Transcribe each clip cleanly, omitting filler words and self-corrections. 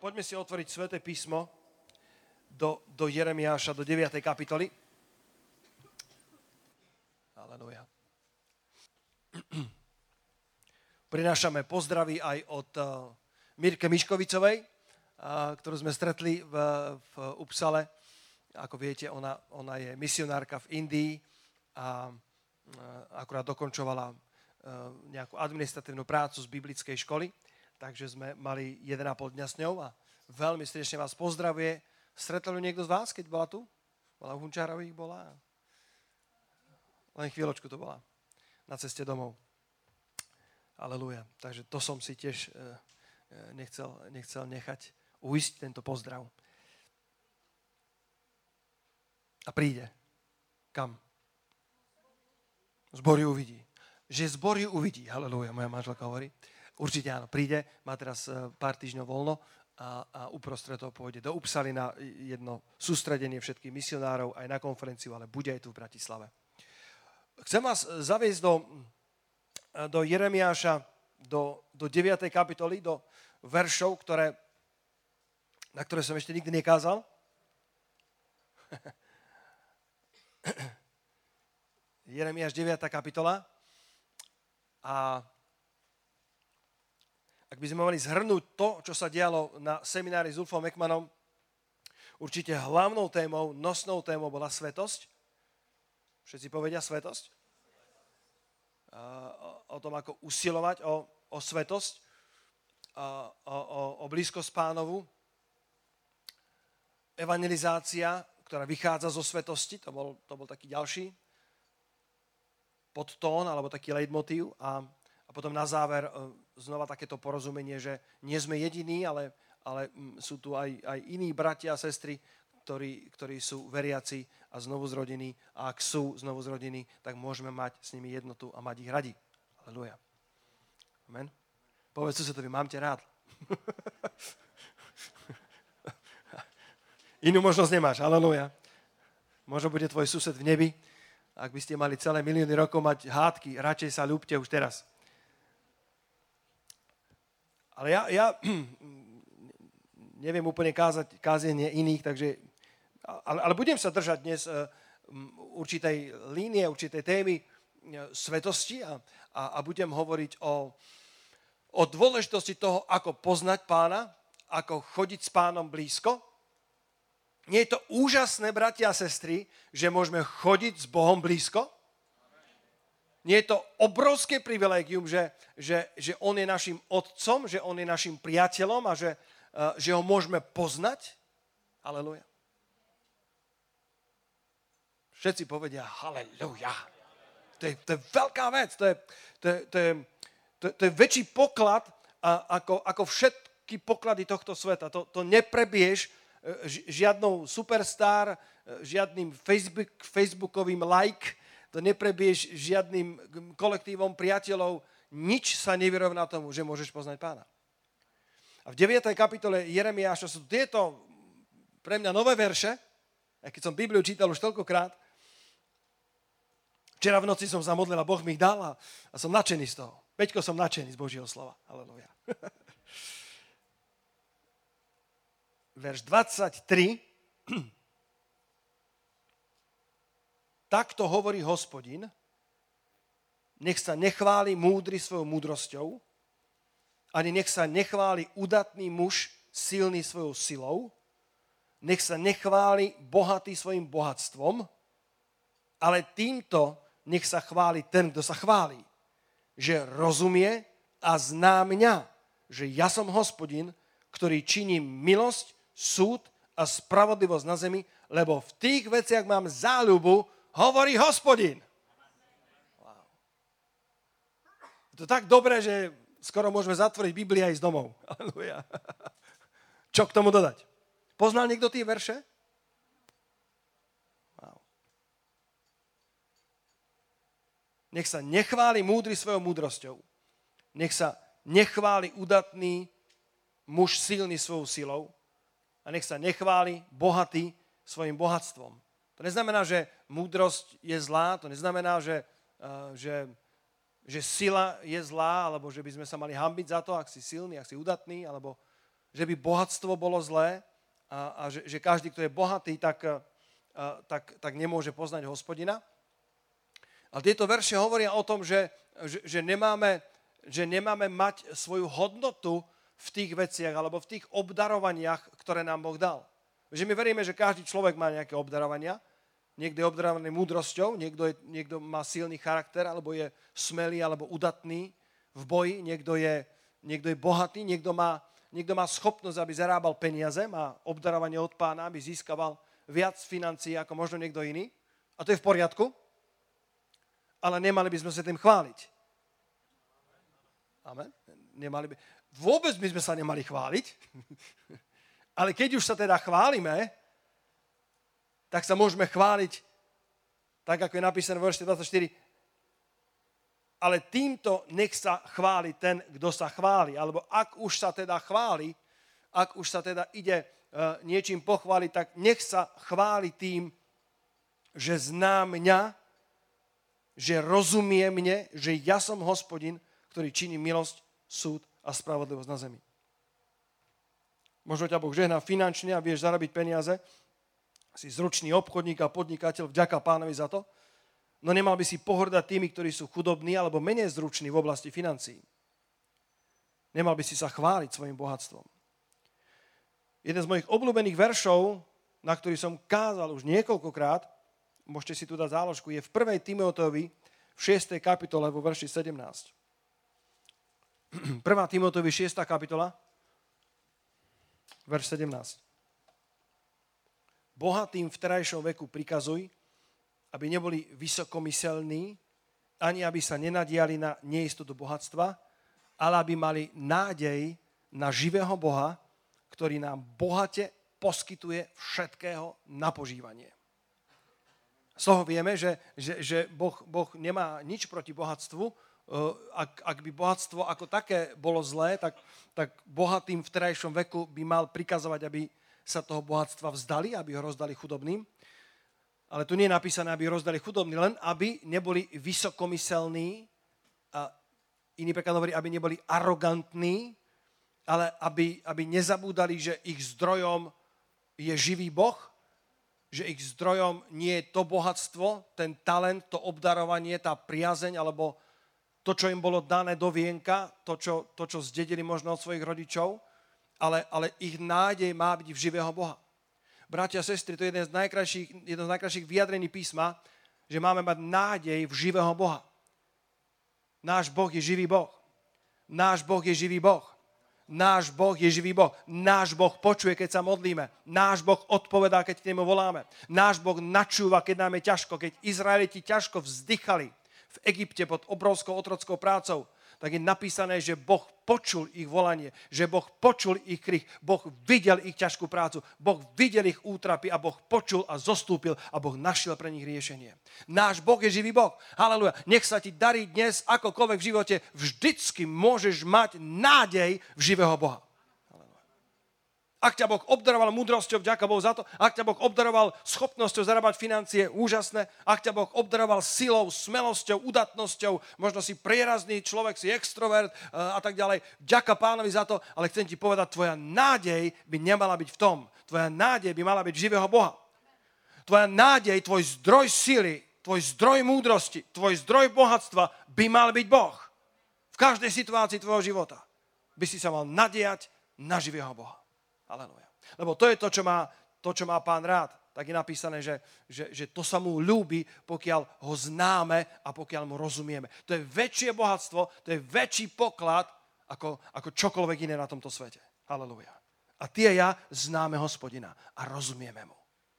Poďme si otvoriť Sväté písmo do Jeremiáša, do 9. kapitoly. Aleluja. Prinášame pozdravy aj od Mirke Miškovicovej, ktorú sme stretli v Uppsale. Ako viete, ona je misionárka v Indii a akurát dokončovala nejakú administratívnu prácu z biblickej školy, takže sme mali 1,5 dňa s ňou a veľmi srdečne vás pozdravuje. Stretol ju niekto z vás, keď bola tu? Bola v Hunčárových, bola? Len chvíľočku to bola na ceste domov. Aleluja. Takže to som si tiež nechcel nechať ujsť tento pozdrav. A príde. Kam? Zbor ju uvidí. Že zbor ju uvidí. Halelúja, moja manželka hovorí. Určite áno, príde. Má teraz pár týždňov voľno a uprostred toho pôjde do Uppsaly na jedno sústredenie všetkých misionárov aj na konferenciu, ale bude aj tu v Bratislave. Chcem vás zaviesť do Jeremiáša, do 9. kapitoly, do veršov, na ktoré som ešte nikdy nekázal. Jeremiáš 9. kapitola. A ak by sme mali zhrnúť to, čo sa dialo na seminári s Ulfom Ekmanom, určite hlavnou témou, nosnou témou bola svätosť. Všetci povedia svätosť? O tom, ako usilovať o svätosť, o blízkosť Pánovu. Evangelizácia, ktorá vychádza zo svetosti, to bol taký ďalší podtón, alebo taký leitmotív. A potom na záver znova takéto porozumenie, že nie sme jediní, ale sú tu aj iní bratia a sestry, ktorí sú veriaci a znovuzrodení. A ak sú znovuzrodení, tak môžeme mať s nimi jednotu a mať ich radi. Aleluja. Amen. Povedz susedovi, mám ťa rád. Inú možnosť nemáš. Aleluja. Možno bude tvoj sused v nebi. Ak by ste mali celé milióny rokov mať hádky, radšej sa ľúbte už teraz. Ale ja neviem úplne kázanie iných, takže, ale budem sa držať dnes určitej línie, určitej témy svetosti a budem hovoriť o dôležitosti toho, ako poznať Pána, ako chodiť s Pánom blízko. Nie je to úžasné, bratia a sestry, že môžeme chodiť s Bohom blízko? Nie je to obrovské privilégium, že On je našim otcom, že On je našim priateľom a že ho môžeme poznať? Halelúja. Všetci povedia halelúja. To je veľká vec. To je väčší poklad ako všetky poklady tohto sveta. To neprebiješ žiadnou superstar, žiadnym facebookovým like, to neprebiješ žiadnym kolektívom priateľov, nič sa nevyrovná tomu, že môžeš poznať Pána. A v 9. kapitole Jeremiáša sú tieto pre mňa nové verše, aj keď som Bibliu čítal už toľkokrát. Včera v noci som sa modlil a Boh mi ich dal a som nadšený z toho. Peťko, som nadšený z Božieho slova. Halelúja. Verš 23. Takto hovorí Hospodin, nech sa nechváli múdry svojou múdrosťou, ani nech sa nechváli udatný muž silný svojou silou, nech sa nechváli bohatý svojim bohatstvom, ale týmto nech sa chváli ten, kto sa chváli, že rozumie a zná mňa, že ja som Hospodin, ktorý činí milosť, súd a spravodlivosť na zemi, lebo v tých veciach mám záľubu, hovorí Hospodin. Wow. Je to tak dobré, že skoro môžeme zatvoriť Bibliu aj z domov. Aleluja. Čo k tomu dodať? Poznal niekto tie verše? Wow. Nech sa nechváli múdry svojou múdrosťou. Nech sa nechváli udatný muž silný svojou silou. A nech sa nechváli bohatý svojim bohatstvom. To neznamená, že múdrosť je zlá, to neznamená, že sila je zlá, alebo že by sme sa mali hanbiť za to, ak si silný, ak si udatný, alebo že by bohatstvo bolo zlé a že každý, kto je bohatý, tak nemôže poznať Hospodina. Ale tieto verše hovoria o tom, že nemáme mať svoju hodnotu v tých veciach alebo v tých obdarovaniach, ktoré nám Boh dal. Že my veríme, že každý človek má nejaké obdarovania. Niekto je obdarovaný múdrosťou, niekto má silný charakter, alebo je smelý, alebo udatný v boji, niekto je bohatý, niekto má schopnosť, aby zarábal peniaze, má obdarovanie od Pána, aby získaval viac financií ako možno niekto iný. A to je v poriadku, ale nemali by sme sa tým chváliť. Amen. Vôbec by sme sa nemali chváliť, ale keď už sa teda chválime, tak sa môžeme chváliť, tak ako je napísané v verši 24, ale týmto nech sa chváli ten, kto sa chváli. Alebo ak už sa teda chváli, ak už sa teda ide niečím pochváliť, tak nech sa chváli tým, že zná mňa, že rozumie mne, že ja som Hospodin, ktorý činí milosť, súd a spravodlivosť na zemi. Možno ťa Boh žehná finančne a vieš zarobiť peniaze, si zručný obchodník a podnikateľ, vďaka Pánovi za to, no nemal by si pohrdať tými, ktorí sú chudobní alebo menej zruční v oblasti financií. Nemal by si sa chváliť svojim bohatstvom. Jeden z mojich obľúbených veršov, na ktorý som kázal už niekoľkokrát, môžete si tu dať záložku, je v 1. Timoteovi v 6. kapitole vo verši 17. 1. Timoteovi 6. kapitola, verš 17. Bohatým v terajšom veku prikazuj, aby neboli vysokomyselní, ani aby sa nenadiali na neistotu bohatstva, ale aby mali nádej na živého Boha, ktorý nám bohate poskytuje všetkého na požívanie. Z toho vieme, že boh nemá nič proti bohatstvu. Ak by bohatstvo ako také bolo zlé, tak bohatým v terajšom veku by mal prikazovať, aby sa toho bohatstva vzdali, aby ho rozdali chudobným. Ale tu nie je napísané, aby ho rozdali chudobným, len aby neboli vysokomyselní, a iný preklad hovorí, aby neboli arogantní, ale aby nezabúdali, že ich zdrojom je živý Boh, že ich zdrojom nie je to bohatstvo, ten talent, to obdarovanie, tá priazeň, alebo to, čo im bolo dané do vienka, to, čo zdedili možno od svojich rodičov, ale ich nádej má byť v živého Boha. Bratia a sestry, to je jedno z najkrajších vyjadrení písma, že máme mať nádej v živého Boha. Náš Boh je živý Boh. Náš Boh je živý Boh. Náš Boh je živý Boh. Náš Boh počuje, keď sa modlíme. Náš Boh odpovedá, keď k nemu voláme. Náš Boh načúva, keď nám je ťažko. Keď Izraeliti ťažko vzdychali v Egypte pod obrovskou otrockou prácou, tak je napísané, že Boh počul ich volanie, že Boh počul ich krik, Boh videl ich ťažkú prácu, Boh videl ich útrapy a Boh počul a zostúpil a Boh našiel pre nich riešenie. Náš Boh je živý Boh. Halelujá. Nech sa ti darí dnes akokoľvek v živote, vždycky môžeš mať nádej v živého Boha. Ak ťa Boh obdaroval múdrosťou, vďaka Bohu za to. Ak ťa Boh obdaroval schopnosťou zarábať financie, úžasné. Ak ťa Boh obdaroval silou, smelosťou, udatnosťou, možno si prierazný človek, si extrovert a tak ďalej. Vďaka Pánovi za to, ale chcem ti povedať, tvoja nádej by nemala byť v tom. Tvoja nádej by mala byť živého Boha. Tvoja nádej, tvoj zdroj sily, tvoj zdroj múdrosti, tvoj zdroj bohatstva by mal byť Boh. V každej situácii tvojho života by si sa mal nadiať na živého Boha. Aleluja. Lebo to je to, čo má Pán rád. Tak je napísané, že to sa mu ľúbi, pokiaľ ho známe a pokiaľ mu rozumieme. To je väčšie bohatstvo, to je väčší poklad ako čokoľvek iné na tomto svete. Aleluja. A ty a ja známe Hospodina a rozumieme mu.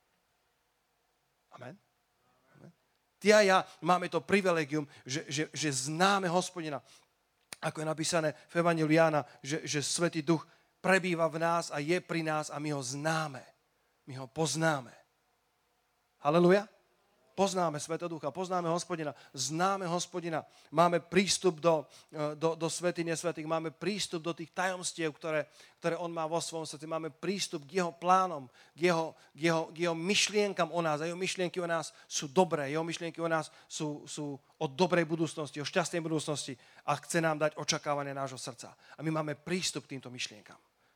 Amen. Ty a ja máme to privilegium, že známe Hospodina. Ako je napísané v Evanjeliu Jána, že Svätý Duch prebýva v nás a je pri nás a my ho známe. My ho poznáme. Halleluja. Poznáme Svätého poznáme Hospodina, známe Hospodina, máme prístup do svätyne svätých, máme prístup do tých tajomstiev, ktoré on má vo svojom srdci, máme prístup k jeho plánom, k jeho myšlienkam o nás. A jeho myšlienky o nás sú dobré, jeho myšlienky o nás sú o dobrej budúcnosti, o šťastnej budúcnosti a chce nám dať očakávanie nášho srdca. A my máme prístup k týmto myšlienkam.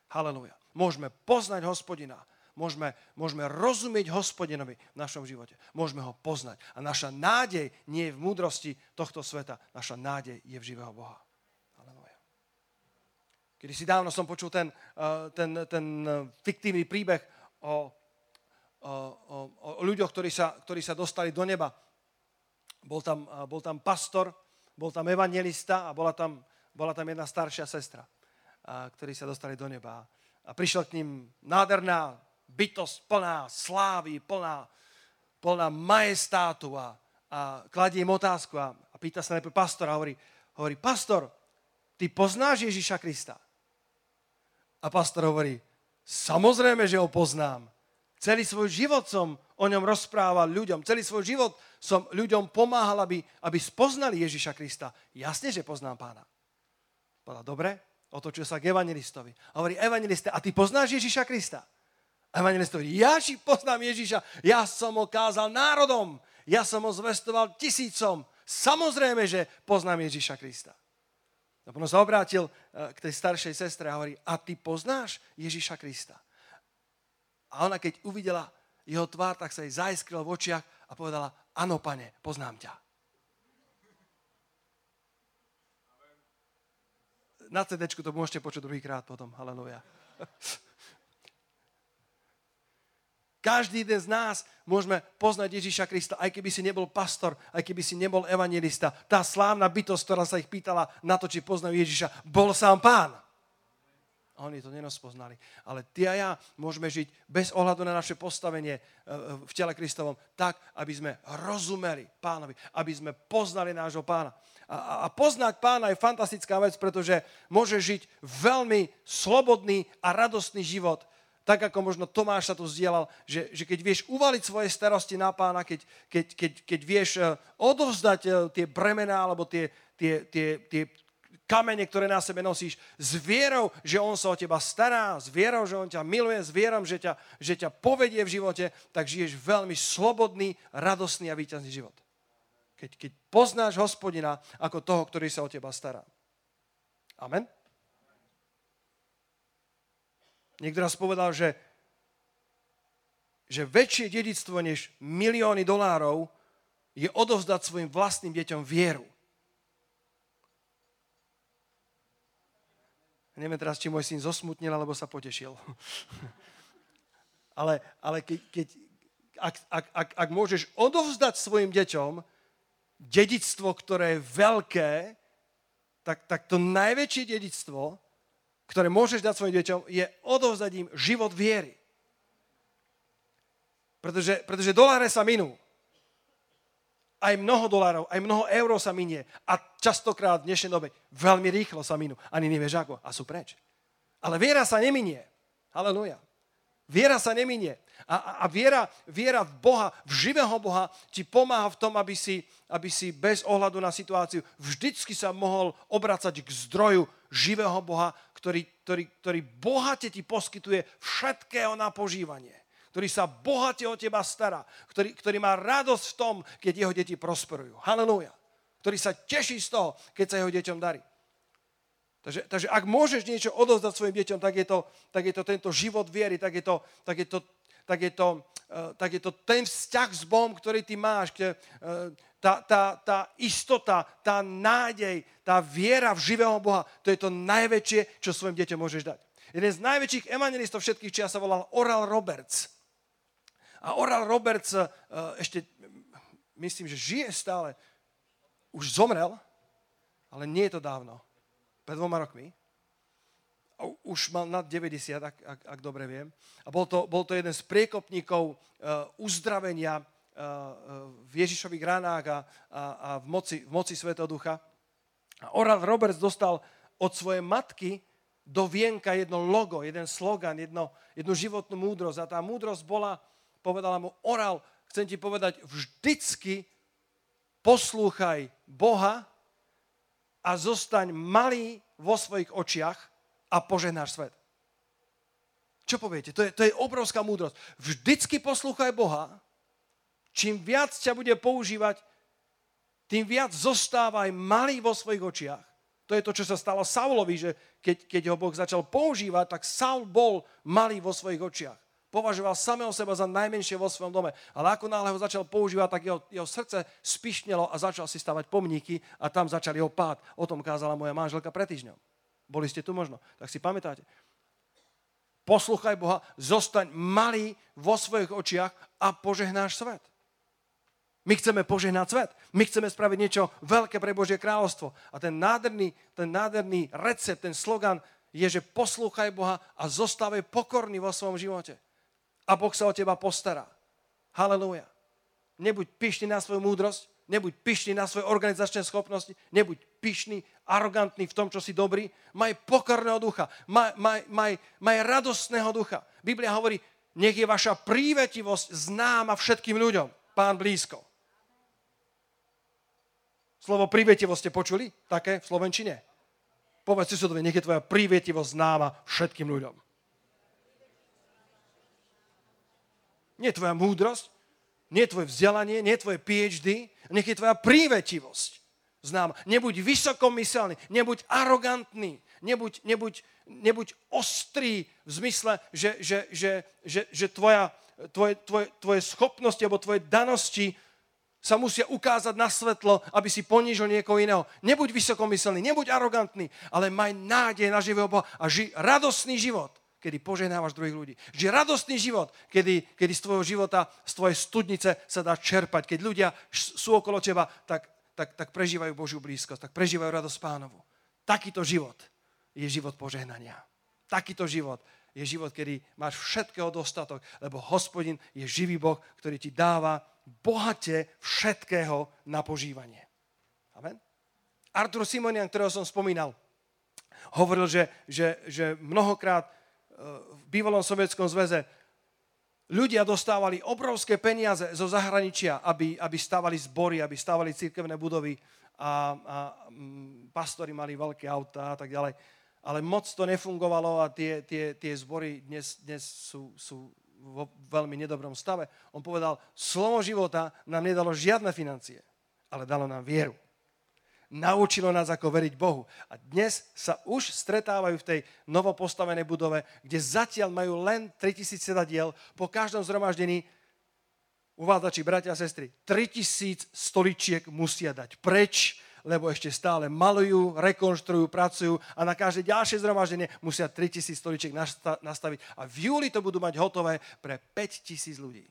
Halelúja. Môžeme poznať Hospodina. Môžeme rozumieť Hospodinovi v našom živote. Môžeme ho poznať. A naša nádej nie je v múdrosti tohto sveta. Naša nádej je v živého Boha. Halelúja. Kedy si dávno som počul ten fiktívny príbeh o ľuďoch, ktorí sa dostali do neba. Bol tam pastor, bol tam evanjelista a bola tam jedna staršia sestra, ktorí sa dostali do neba. A prišiel k ním nádherná bytosť plná slávy, plná majestátu a kladie im otázku a pýta sa najprv pastora a hovorí, pastor, ty poznáš Ježiša Krista? A pastor hovorí, samozrejme, že ho poznám. Celý svoj život som o ňom rozprával ľuďom. Celý svoj život som ľuďom pomáhal, aby spoznali Ježiša Krista. Jasne, že poznám pána. Povedal, dobre, otočil sa k evanjelistovi. A hovorí, evanjelista, a ty poznáš Ježiša Krista? A evanjelista hovorí, ja poznám Ježiša. Ja som ho kázal národom. Ja som ho zvestoval tisícom. Samozrejme, že poznám Ježiša Krista. A potom sa obrátil k tej staršej sestre a hovorí, a ty poznáš Ježiša Krista? A ona, keď uvidela jeho tvár, tak sa jej zaiskrilo v očiach a povedala, áno, pane, poznám ťa. Na CD-čku to môžete počuť druhýkrát potom. Halelúja. Každý jeden z nás môžeme poznať Ježiša Krista, aj keby si nebol pastor, aj keby si nebol evanjelista. Tá slávna bytosť, ktorá sa ich pýtala na to, či poznajú Ježiša, bol sám Pán. A oni to nerozpoznali. Ale ty a ja môžeme žiť bez ohľadu na naše postavenie v tele Kristovom tak, aby sme rozumeli Pánovi, aby sme poznali nášho Pána. A poznať Pána je fantastická vec, pretože môže žiť veľmi slobodný a radostný život. Tak ako možno Tomáš sa tu zdieľal, že keď vieš uvaliť svoje starosti na Pána, keď vieš odovzdať tie bremená alebo tie kamene, ktoré na sebe nosíš, s vierou, že on sa o teba stará, s vierou, že on ťa miluje, s vierou, že ťa povedie v živote, tak žiješ veľmi slobodný, radostný a víťazný život. Keď poznáš Hospodina ako toho, ktorý sa o teba stará. Amen? Niekto raz povedal, že väčšie dedičstvo než milióny dolárov je odovzdať svojim vlastným deťom vieru. Neviem teraz, či môj syn zosmutnil, alebo sa potešil. ale ak môžeš odovzdať svojim deťom dedičstvo, ktoré je veľké, tak to najväčšie dedičstvo, ktoré môžeš dať svojim deťom, je odovzdať im život viery. Pretože doláre sa minú. Aj mnoho dolárov, aj mnoho eur sa minie. A častokrát v dnešnej dobe veľmi rýchlo sa minú. Ani nevieš ako. A sú preč. Ale viera sa neminie. Halelúja. Viera sa neminie. A viera v Boha, v živého Boha, ti pomáha v tom, aby si bez ohľadu na situáciu vždycky sa mohol obracať k zdroju živého Boha, ktorý bohate ti poskytuje všetkého na požívanie. Ktorý sa bohate o teba stará, ktorý má radosť v tom, keď jeho deti prosperujú. Halelúja. Ktorý sa teší z toho, keď sa jeho deťom darí. Takže ak môžeš niečo odovzdať svojim deťom, tak je to tento život viery, tak je to ten vzťah s Bohom, ktorý ty máš, tá istota, tá nádej, tá viera v živého Boha, to je to najväčšie, čo svojim deťom môžeš dať. Jeden z najväčších evanjelistov všetkých čias sa volal Oral Roberts. A Oral Roberts ešte, myslím, že žije stále. Už zomrel, ale nie je to dávno. Pred 2 rokmi. Už mal nad 90, ak dobre viem. A bol to jeden z priekopníkov uzdravenia v Ježišových ranách a v moci Svätého Ducha. A Oral Roberts dostal od svojej matky do vienka jedno logo, jeden slogan, jednu životnú múdrosť. A tá múdrosť povedala mu, Oral, chcem ti povedať, vždycky poslúchaj Boha a zostaň malý vo svojich očiach a požehnáš svet. Čo poviete? To je obrovská múdrosť. Vždycky poslúchaj Boha, čím viac ťa bude používať, tým viac zostávaj malý vo svojich očiach. To je to, čo sa stalo Saulovi, že keď ho Boh začal používať, tak Saul bol malý vo svojich očiach. Považoval samého seba za najmenšie vo svojom dome. Ale ako náhle ho začal používať, tak jeho srdce spišnelo a začal si stavať pomníky a tam začal jeho pád. O tom kázala moja manželka pred týždňom. Boli ste tu možno, tak si pamätáte. Poslúchaj Boha, zostaň malý vo svojich očiach a požehnáš svet. My chceme požehnať svet. My chceme spraviť niečo veľké pre Božie kráľovstvo. A ten nádherný recept, ten slogan je, že poslúchaj Boha a zostávaj pokorný vo svojom živote. A Boh sa o teba postará. Halelúja. Nebuď pyšný na svoju múdrosť, nebuď pyšný na svoje organizačné schopnosti, nebuď pyšný, arogantný v tom, čo si dobrý. Maj pokorného ducha, maj radostného ducha. Biblia hovorí, nech je vaša prívetivosť známa všetkým ľuďom. Pán blízko. Slovo prívetivosť ste počuli? Také v slovenčine? Povedz susedovi, nech je tvoja prívetivosť známa všetkým ľuďom. Nie tvoja múdrosť, nie tvoje vzdelanie, nie tvoje PhD, nech je tvoja prívetivosť známa. Nebuď vysokomyselný, nebuď arogantný, nebuď ostrý v zmysle, že tvoje schopnosti alebo tvoje danosti sa musia ukázať na svetlo, aby si ponížil niekoho iného. Nebuď vysokomyselný, nebuď arogantný, ale maj nádej na živého Boha a žij radostný život, kedy požehnávaš druhých ľudí. Žij radostný život, kedy z tvojho života, z tvojej studnice sa dá čerpať. Keď ľudia sú okolo teba, tak prežívajú Božiu blízkosť, tak prežívajú radosť Pánovu. Takýto život je život požehnania. Takýto život je život, kedy máš všetkého dostatok, lebo Hospodin je živý Boh, ktorý ti dáva bohate všetkého na požívanie. Amen. Arthur Simonian, ktorého som spomínal, hovoril, že mnohokrát v bývalom Sovietskom zväze ľudia dostávali obrovské peniaze zo zahraničia, aby stávali zbory, aby stávali cirkevné budovy a pastori mali veľké autá a tak ďalej. Ale moc to nefungovalo a tie zbory dnes sú vo veľmi nedobrom stave. On povedal, slovo života nám nedalo žiadne financie, ale dalo nám vieru. Naučilo nás, ako veriť Bohu. A dnes sa už stretávajú v tej novopostavenej budove, kde zatiaľ majú len 3000 sedadiel. Po každom zhromaždení, uvádzači, bratia a sestry, 3000 stoličiek musia dať preč, lebo ešte stále malujú, rekonštruujú, pracujú a na každé ďalšie zhromaždenie musia 3000 stoličiek nastaviť. A v júli to budú mať hotové pre 5000 ľudí.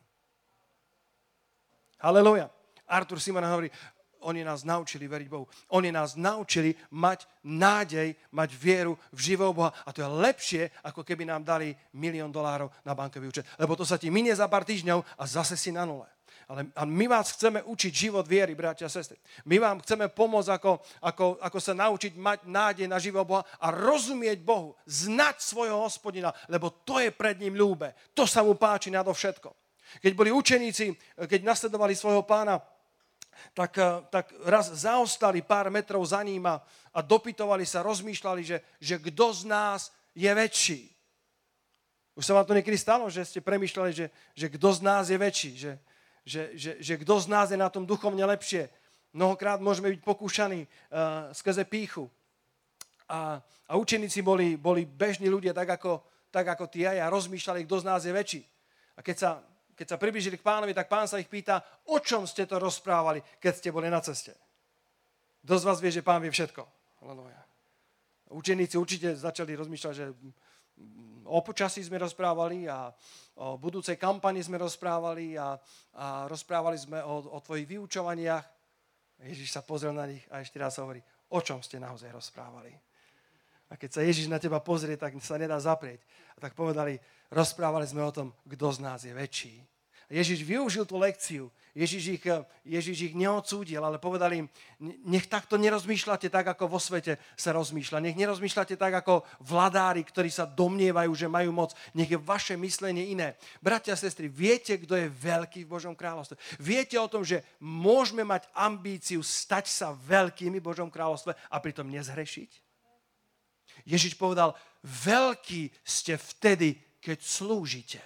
Halelúja. Arthur Simon hovorí, oni nás naučili veriť Bohu. Oni nás naučili mať nádej, mať vieru v živého Boha. A to je lepšie, ako keby nám dali $1 000 000 na bankový účet. Lebo to sa ti minie za pár týždňov a zase si na nule. Ale my vás chceme učiť život viery, bratia a sestry. My vám chceme pomôcť, ako sa naučiť mať nádej na živého Boha a rozumieť Bohu, znať svojho Hospodina, lebo to je pred ním ľúbe. To sa mu páči nadovšetko. Keď boli učeníci, keď nasledovali svojho pána, tak raz zaostali pár metrov za ním a dopytovali sa, rozmýšľali, že kto z nás je väčší. Už sa vám to niekedy stalo, že ste premýšľali, že kto z nás je väčší, že kto z nás je na tom duchovne lepšie. Mnohokrát môžeme byť pokúšaní skrze pýchu. A učeníci boli bežní ľudia, tak ako ty a ja, rozmýšľali, kto z nás je väčší. A keď sa priblížili k pánovi, tak pán sa ich pýta, o čom ste to rozprávali, keď ste boli na ceste. Kto z vás vie, že pán vie všetko? Halelúja. Učeníci určite začali rozmýšľať, že o počasí sme rozprávali a o budúcej kampani sme rozprávali a rozprávali sme o tvojich vyučovaniach. Ježiš sa pozrel na nich a ešte raz hovorí, o čom ste naozaj rozprávali. A keď sa Ježiš na teba pozrie, tak sa nedá zaprieť. A tak povedali, rozprávali sme o tom, kto z nás je väčší. Ježiš využil tú lekciu. Ježiš ich neodsúdil, ale povedal im, nech takto nerozmýšľate tak, ako vo svete sa rozmýšľa. Nech nerozmýšľate tak, ako vladári, ktorí sa domnievajú, že majú moc. Nech je vaše myslenie iné. Bratia a sestry, viete, kto je veľký v Božom kráľovstve? Viete o tom, že môžeme mať ambíciu stať sa veľkými v Božom kráľovstve a pritom nezhrešiť? Ježiš povedal, veľkí ste vtedy, keď slúžite.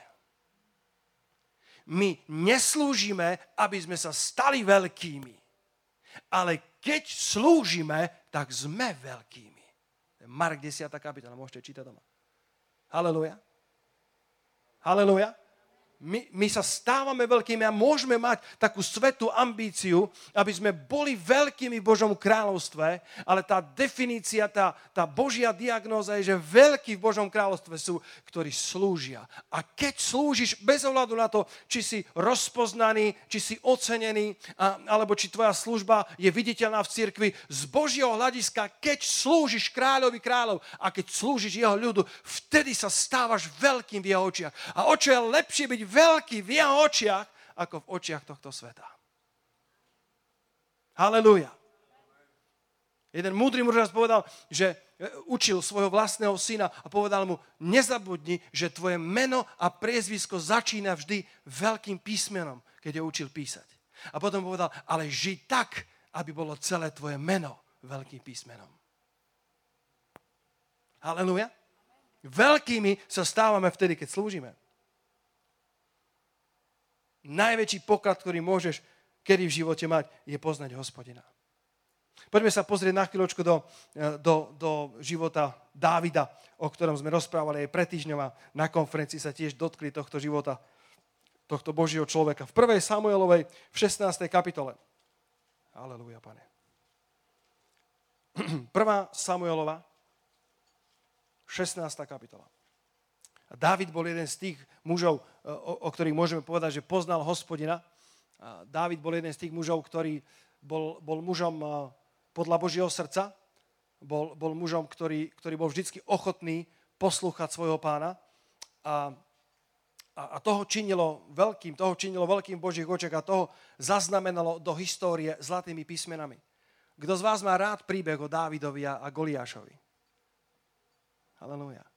My neslúžime, aby sme sa stali veľkými, ale keď slúžime, tak sme veľkými. Mark 10. kapitola, môžete čítať doma. Halelúja. Halelúja. My sa stávame veľkými a môžeme mať takú svätú ambíciu, aby sme boli veľkými v Božom kráľovstve, ale tá definícia, tá Božia diagnóza je, že veľkí v Božom kráľovstve sú, ktorí slúžia. A keď slúžiš, bez ohľadu na to, či si rozpoznaný, či si ocenený, alebo či tvoja služba je viditeľná v cirkvi, z Božieho hľadiska, keď slúžiš kráľovi kráľov a keď slúžiš jeho ľudu, vtedy sa stávaš veľkým v jeho očiach. A o čo je lepšie byť veľký v jeho očiach, ako v očiach tohto sveta. Halelúja. Jeden múdry muž raz povedal, že učil svojho vlastného syna a povedal mu, nezabudni, že tvoje meno a priezvisko začína vždy veľkým písmenom, keď ho učil písať. A potom povedal, ale žij tak, aby bolo celé tvoje meno veľkým písmenom. Halelúja. Veľkými sa stávame vtedy, keď slúžime. Najväčší poklad, ktorý môžeš kedy v živote mať, je poznať Hospodina. Poďme sa pozrieť na chvíľočku do života Dávida, o ktorom sme rozprávali aj pred týždňom a na konferencii sa tiež dotkli tohto života, tohto Božieho človeka. V 1. Samuelovej, v 16. kapitole. Halelúja, Pane. 1. Samuelova, 16. kapitola. A Dávid bol jeden z tých mužov, o ktorých môžeme povedať, že poznal Hospodina. A Dávid bol jeden z tých mužov, ktorý bol mužom podľa Božieho srdca. Bol mužom, ktorý bol vždy ochotný poslúchať svojho pána. A toho činilo veľkým v Božích očiach a toho zaznamenalo do histórie zlatými písmenami. Kto z vás má rád príbeh o Dávidovi a Goliášovi? Halelúja.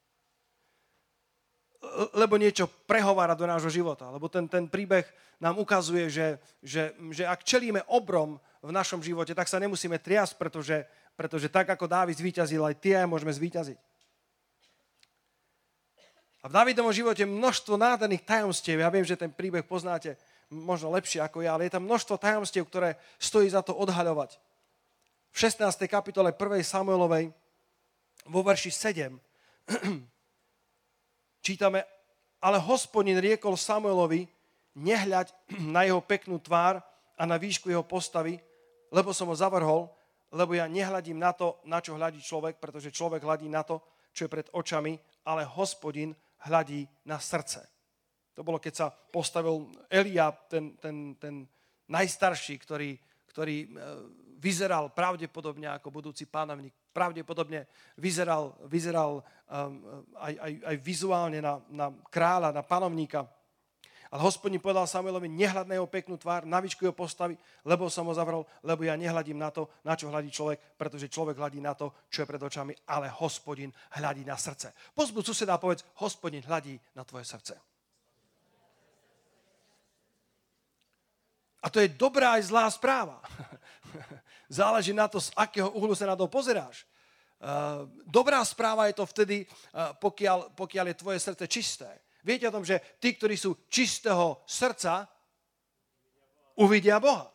Lebo niečo prehovára do nášho života. Lebo ten príbeh nám ukazuje, že ak čelíme obrom v našom živote, tak sa nemusíme triasť, pretože tak ako Dávid zvíťazil, aj ty aj môžeme zvíťaziť. A v Dávidovom živote množstvo nádherných tajomstiev. Ja viem, že ten príbeh poznáte možno lepšie ako ja, ale je tam množstvo tajomstiev, ktoré stojí za to odhaľovať. V 16. kapitole 1. Samuelovej vo verši 7 čítame, ale Hospodin riekol Samuelovi, nehľaď na jeho peknú tvár a na výšku jeho postavy, lebo som ho zavrhol, lebo ja nehľadím na to, na čo hľadí človek, pretože človek hľadí na to, čo je pred očami, ale Hospodin hľadí na srdce. To bolo, keď sa postavil Eliáb, ten najstarší, ktorý vyzeral pravdepodobne ako budúci pánovník, pravdepodobne vyzeral aj vizuálne na kráľa, na panovníka. Ale Hospodin povedal Samuelovi, nehľad na jeho peknú tvár, na výšku jeho postavy, lebo som ho zavrhol, lebo ja nehľadím na to, na čo hľadí človek, pretože človek hľadí na to, čo je pred očami, ale Hospodin hľadí na srdce. Pozbuď suseda a povedz, Hospodin hľadí na tvoje srdce. A to je dobrá aj zlá správa. Záleží na to, z akého uhlu sa na to pozeráš. Dobrá správa je to vtedy, pokiaľ je tvoje srdce čisté. Viete o tom, že tí, ktorí sú čistého srdca, uvidia Boha.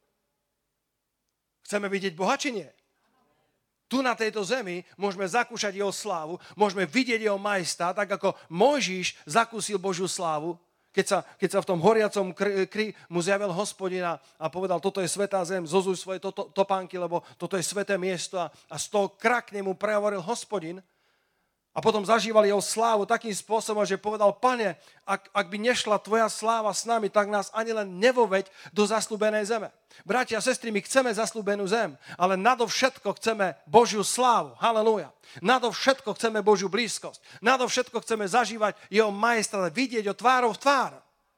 Chceme vidieť Boha, či nie? Tu na tejto zemi môžeme zakúšať jeho slávu, môžeme vidieť jeho majestát, tak ako Mojžiš zakúsil Božiu slávu, keď sa v tom horiacom kri mu zjavil Hospodin a povedal, toto je svätá zem, zozuj svoje topánky, lebo toto je sväté miesto a z toho krakne mu prehovoril Hospodin. A potom zažíval jeho slávu takým spôsobom, že povedal, Pane, ak by nešla tvoja sláva s nami, tak nás ani len nevoveď do zasľúbenej zeme. Bratia a sestry, my chceme zasľúbenú zem, ale nadovšetko chceme Božiu slávu. Halelúja. Nadovšetko chceme Božiu blízkosť. Nadovšetko chceme zažívať jeho majestát, vidieť ho tvárou v tvár.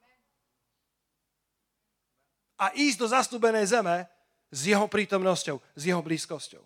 A ísť do zasľúbenej zeme s jeho prítomnosťou, s jeho blízkosťou.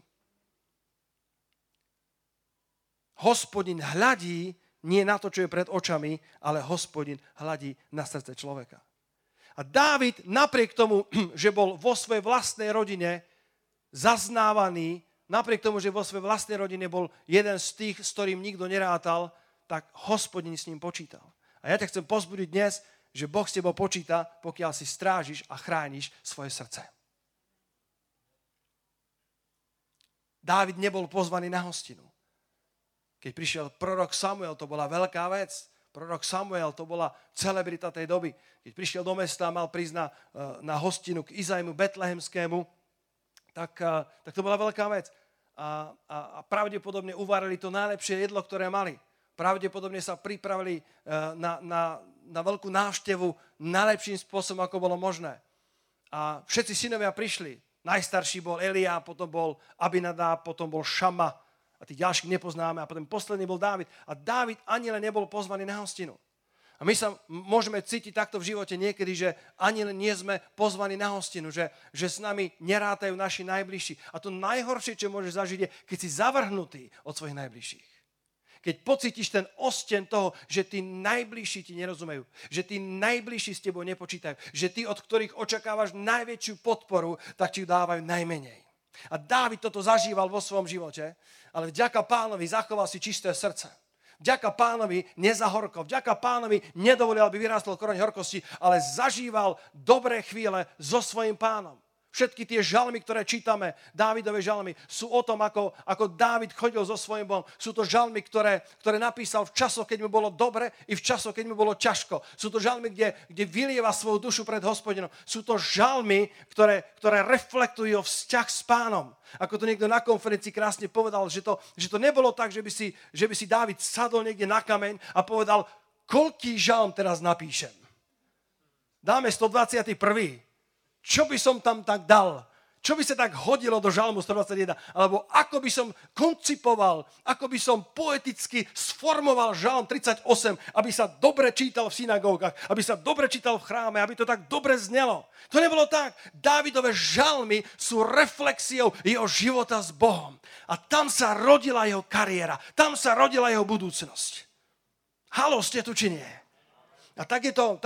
Hospodin hľadí nie na to, čo je pred očami, ale Hospodin hľadí na srdce človeka. A Dávid napriek tomu, že bol vo svojej vlastnej rodine zaznávaný, napriek tomu, že vo svojej vlastnej rodine bol jeden z tých, s ktorým nikto nerátal, tak Hospodin s ním počítal. A ja ťa chcem pozbudiť dnes, že Boh s tebou počíta, pokiaľ si strážiš a chrániš svoje srdce. Dávid nebol pozvaný na hostinu. Keď prišiel prorok Samuel, to bola veľká vec. Prorok Samuel, to bola celebrita tej doby. Keď prišiel do mesta a mal prísť na hostinu k Izaimu Betlehemskému, tak to bola veľká vec. A pravdepodobne uvarili to najlepšie jedlo, ktoré mali. Pravdepodobne sa pripravili na veľkú návštevu najlepším spôsobom, ako bolo možné. A všetci synovia prišli. Najstarší bol Elia, potom bol Abinadab, potom bol Šama a tých ďalších nepoznáme. A potom posledný bol Dávid. A Dávid ani len nebol pozvaný na hostinu. A my sa môžeme cítiť takto v živote niekedy, že ani len nie sme pozvaní na hostinu, že s nami nerátajú naši najbližší. A to najhoršie, čo môžeš zažiť, je, keď si zavrhnutý od svojich najbližších. Keď pocítiš ten osten toho, že tí najbližší ti nerozumejú, že tí najbližší s tebou nepočítajú, že tí, od ktorých očakávaš najväčšiu podporu, tak ti ju dávajú najmenej. A Dávid toto zažíval vo svojom živote, ale vďaka Pánovi zachoval si čisté srdce. Vďaka Pánovi nezahorkol, vďaka Pánovi nedovolil, aby vyrástol koreň horkosti, ale zažíval dobré chvíle so svojím Pánom. Všetky tie žalmy, ktoré čítame, Dávidove žalmy, sú o tom, ako Dávid chodil so svojím Bohom. Sú to žalmy, ktoré napísal v časoch, keď mu bolo dobre, i v časoch, keď mu bolo ťažko. Sú to žalmy, kde vylieva svoju dušu pred Hospodinom. Sú to žalmy, ktoré reflektujú vzťah s Pánom. Ako to niekto na konferencii krásne povedal, že to nebolo tak, že by si Dávid sadol niekde na kameň a povedal, koľký žalm teraz napíšem. Dáme 121. Čo by som tam tak dal? Čo by sa tak hodilo do žalmu 121? Alebo ako by som koncipoval, ako by som poeticky sformoval žalm 38, aby sa dobre čítal v synagógach, aby sa dobre čítal v chráme, aby to tak dobre znelo. To nebolo tak. Dávidove žalmy sú reflexiou jeho života s Bohom. A tam sa rodila jeho kariéra, tam sa rodila jeho budúcnosť. Haló, ste tu či nie? A tak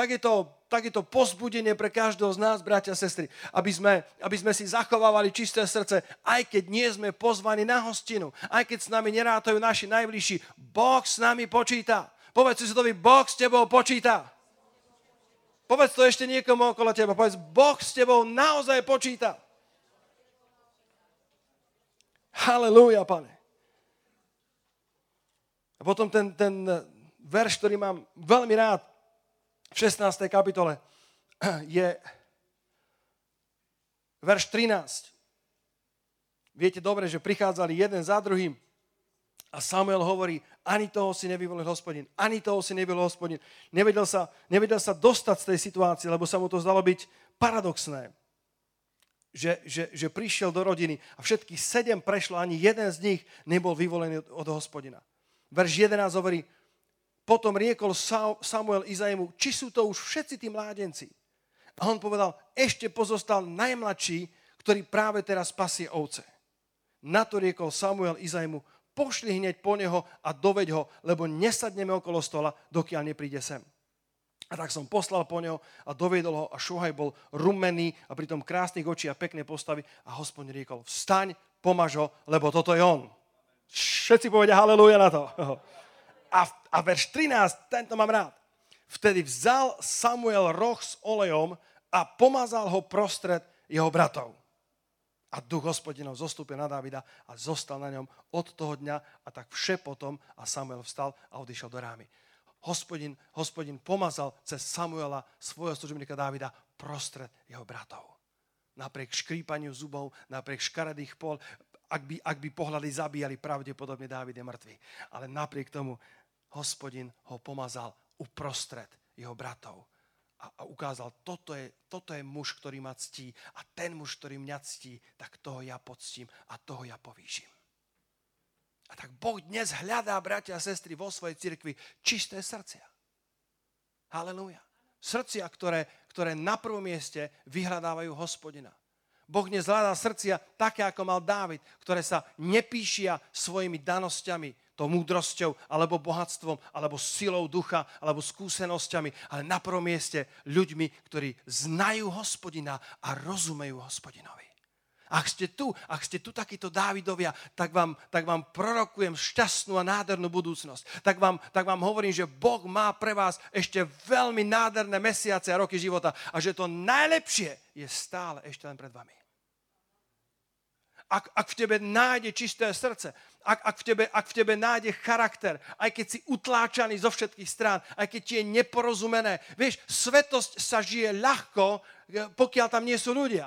je to povzbudenie pre každého z nás, bratia a sestry, aby sme si zachovávali čisté srdce, aj keď nie sme pozvaní na hostinu, aj keď s nami nerátajú naši najbližší. Boh s nami počíta. Povedz susedovi, Boh s tebou počíta. Povedz to ešte niekomu okolo teba. Povedz, Boh s tebou naozaj počíta. Halelúja, Pane. A potom ten verš, ktorý mám veľmi rád, v 16. kapitole je verš 13. Viete dobre, že prichádzali jeden za druhým a Samuel hovorí, ani toho si nevyvolil Hospodin, ani toho si nevyvolil Hospodin. Nevedel sa dostať z tej situácie, lebo sa mu to zdalo byť paradoxné, že prišiel do rodiny a všetkých 7 prešlo, ani jeden z nich nebol vyvolený od Hospodina. Verš 11 hovorí, potom riekol Samuel Izaimu, či sú to už všetci tí mládenci. A on povedal, ešte pozostal najmladší, ktorý práve teraz pasie ovce. Na to riekol Samuel Izaimu, pošli hneď po neho a doveď ho, lebo nesadneme okolo stola, dokiaľ nepríde sem. A tak som poslal po neho a dovedol ho a Šuhaj bol rumený a pritom krásnych očí a pekné postavy a Hospodin riekol, vstaň, pomaž ho, lebo toto je on. Všetci povedia halelúja na to. A verš 13, tento mám rád. Vtedy vzal Samuel roh s olejom a pomazal ho prostred jeho bratov. A duch Hospodinov zostúpil na Dávida a zostal na ňom od toho dňa a tak všepotom a Samuel vstal a odišiel do rámy. Hospodin pomazal cez Samuela svojho služobníka Dávida prostred jeho bratov. Napriek škrípaniu zubov, napriek škaredých pol, ak by pohľady zabíjali, pravdepodobne Dávid je mŕtvý. Ale napriek tomu Hospodin ho pomazal uprostred jeho bratov a ukázal, toto je muž, ktorý ma ctí a ten muž, ktorý mňa ctí, tak toho ja poctím a toho ja povýšim. A tak Boh dnes hľadá, bratia a sestry, vo svojej cirkvi čisté srdcia. Halelúja. Srdcia, ktoré na prvom mieste vyhľadávajú Hospodina. Boh dnes hľadá srdcia také, ako mal Dávid, ktoré sa nepíšia svojimi danosťami, to múdrosťou, alebo bohatstvom, alebo silou ducha, alebo skúsenosťami, ale na prvom mieste ľuďmi, ktorí znajú Hospodina a rozumejú Hospodinovi. Ak ste tu takíto Dávidovia, tak vám prorokujem šťastnú a nádhernú budúcnosť. Tak vám hovorím, že Boh má pre vás ešte veľmi nádherné mesiace a roky života a že to najlepšie je stále ešte len pred vami. ak v tebe nájde čisté srdce, ak v tebe nájde charakter, aj keď si utláčaný zo všetkých strán, aj keď ti je neporozumené. Vieš, svetosť sa žije ľahko, pokiaľ tam nie sú ľudia.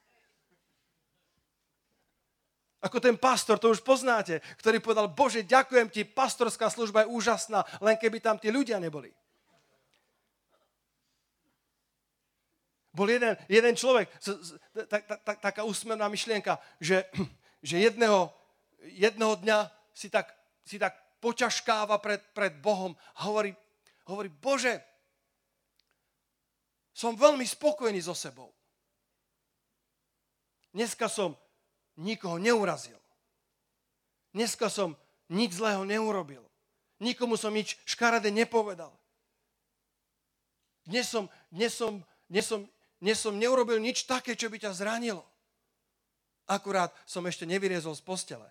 Ako ten pastor, to už poznáte, ktorý povedal, Bože, ďakujem ti, pastorská služba je úžasná, len keby tam tí ľudia neboli. Bol jeden človek, taká úsmevná myšlienka, že jedného dňa si tak počaškáva pred Bohom a hovorí, Bože, som veľmi spokojný so sebou. Dneska som nikoho neurazil. Dneska som nič zlého neurobil. Nikomu som nič škaredé nepovedal. Dnes som neurobil nič také, čo by ťa zranilo. Akurát som ešte nevyriezol z postele.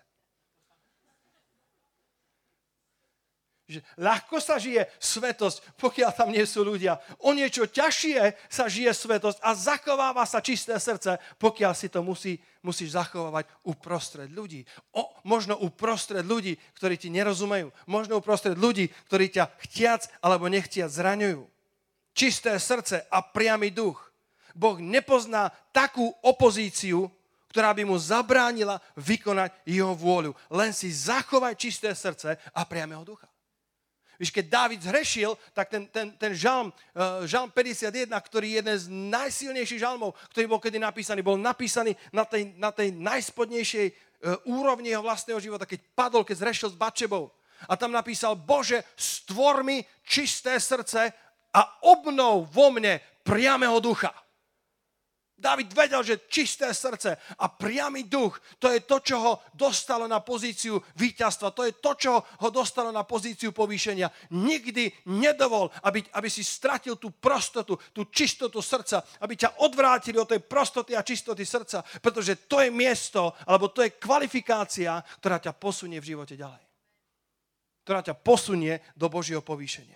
Že ľahko sa žije svetosť, pokiaľ tam nie sú ľudia. O niečo ťažšie sa žije svetosť a zachováva sa čisté srdce, pokiaľ si to musíš zachovávať uprostred ľudí. Možno uprostred ľudí, ktorí ti nerozumejú. Možno uprostred ľudí, ktorí ťa chtiac alebo nechtiac zraňujú. Čisté srdce a priamy duch. Boh nepozná takú opozíciu, ktorá by mu zabránila vykonať jeho vôľu. Len si zachovaj čisté srdce a priamého ducha. Víš, keď Dávid zhrešil, tak ten žalm 51, ktorý je jeden z najsilnejších žalmov, ktorý bol kedy napísaný, bol napísaný na tej najspodnejšej úrovni jeho vlastného života, keď padol, keď zhrešil s Batšebou. A tam napísal, Bože, stvor mi čisté srdce a obnov vo mne priamého ducha. Dávid vedel, že čisté srdce a priamy duch, to je to, čo ho dostalo na pozíciu víťazstva. To je to, čo ho dostalo na pozíciu povýšenia. Nikdy nedovol, aby si stratil tú prostotu, tú čistotu srdca, aby ťa odvrátili od tej prostoty a čistoty srdca, pretože to je miesto, alebo to je kvalifikácia, ktorá ťa posunie v živote ďalej. Ktorá ťa posunie do Božieho povýšenia.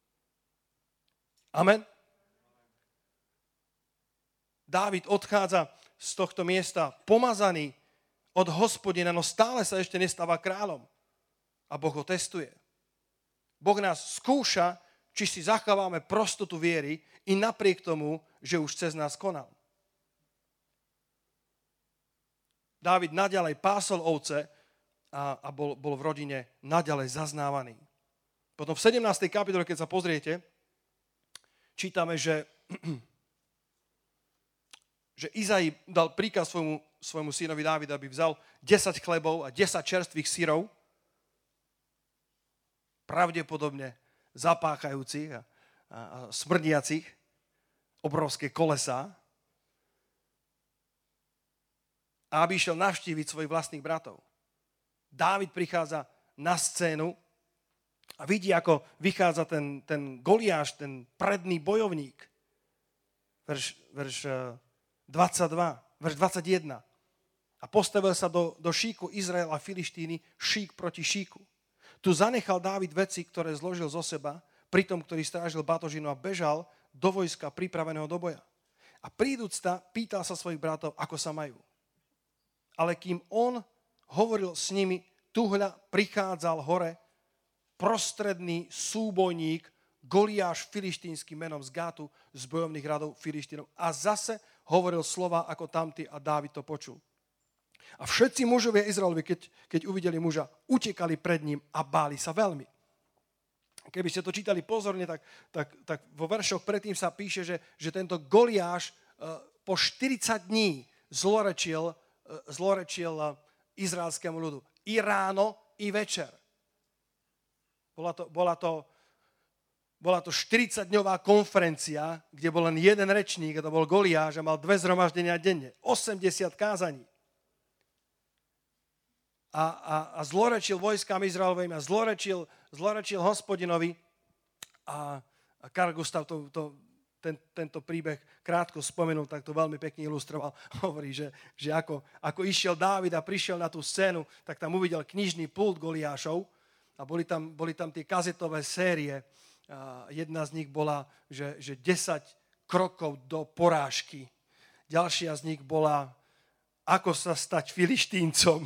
Amen. Dávid odchádza z tohto miesta pomazaný od Hospodina, no stále sa ešte nestáva kráľom. A Boh ho testuje. Boh nás skúša, či si zachováme prostotu viery i napriek tomu, že už cez nás konal. Dávid naďalej pásol ovce a bol v rodine naďalej zaznávaný. Potom v 17. kapitole, keď sa pozriete, čítame, že Izai dal príkaz svojmu synovi Dávidu, aby vzal 10 chlebov a 10 čerstvých syrov, pravdepodobne zapáchajúcich a smrdiacich, obrovské kolesá, a aby išiel navštíviť svojich vlastných bratov. Dávid prichádza na scénu a vidí, ako vychádza ten Goliáš, ten predný bojovník. Verš 22, verš 21. A postavil sa do šíku Izrael a Filištíny, šík proti šíku. Tu zanechal Dávid veci, ktoré zložil zo seba, pri tom, ktorý strážil batožinu a bežal do vojska pripraveného do boja. A prídúcta pýtal sa svojich bratov, ako sa majú. Ale kým on hovoril s nimi, tuhľa prichádzal hore prostredný súbojník Goliáš filištínsky menom z Gátu z bojovných radov Filištínov. A zase hovoril slova ako tamty a Dávid to počul. A všetci mužovia Izraelovi, keď uvideli muža, utekali pred ním a báli sa veľmi. Keby ste to čítali pozorne, tak vo veršoch predtým sa píše, že tento Goliáš po 40 dní zlorečil izraelskému ľudu. I ráno, i večer. Bola to 40-dňová konferencia, kde bol len jeden rečník, a to bol Goliáš, a mal 2 zhromaždenia denne. 80 kázaní. A zlorečil vojskám Izraelovým a zlorečil Hospodinovi. A Karl Gustav tento príbeh krátko spomenul, tak to veľmi pekne ilustroval. Hovorí, že ako išiel Dávid a prišiel na tú scénu, tak tam uvidel knižný pult Goliášov a boli tam tie kazetové série. Jedna z nich bola, že 10 krokov do porážky. Ďalšia z nich bola ako sa stať Filištíncom.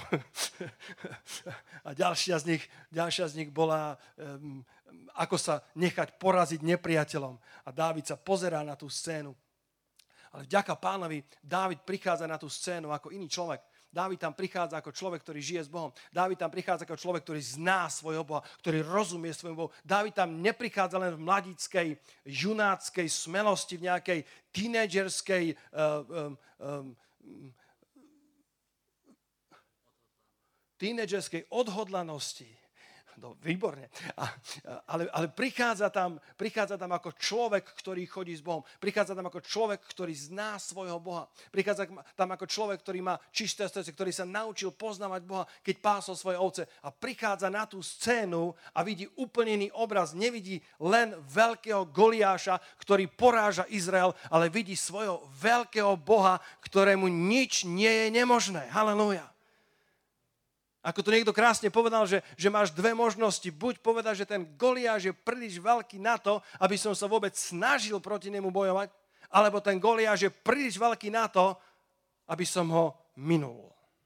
A ďalšia z nich bola, ako sa nechať poraziť nepriateľom. A Dávid sa pozerá na tú scénu. Ale vďaka Pánovi Dávid prichádza na tú scénu ako iný človek. Dávid tam prichádza ako človek, ktorý žije s Bohom. Dávid tam prichádza ako človek, ktorý zná svojho Boha, ktorý rozumie svojmu Bohu. Dávid tam neprichádza len v mladíckej, junáckej smelosti, v nejakej tínedžerskej odhodlanosti. No, výborne. Ale prichádza tam ako človek, ktorý chodí s Bohom. Prichádza tam ako človek, ktorý zná svojho Boha. Prichádza tam ako človek, ktorý má čisté srdce, ktorý sa naučil poznávať Boha, keď pásol svoje ovce. A prichádza na tú scénu a vidí úplne iný obraz. Nevidí len veľkého Goliáša, ktorý poráža Izrael, ale vidí svojho veľkého Boha, ktorému nič nie je nemožné. Halelúja. Ako to niekto krásne povedal, že máš dve možnosti. Buď povedať, že ten Goliáš je príliš veľký na to, aby som sa vôbec snažil proti nemu bojovať, alebo ten Goliáš je príliš veľký na to, aby som ho minul.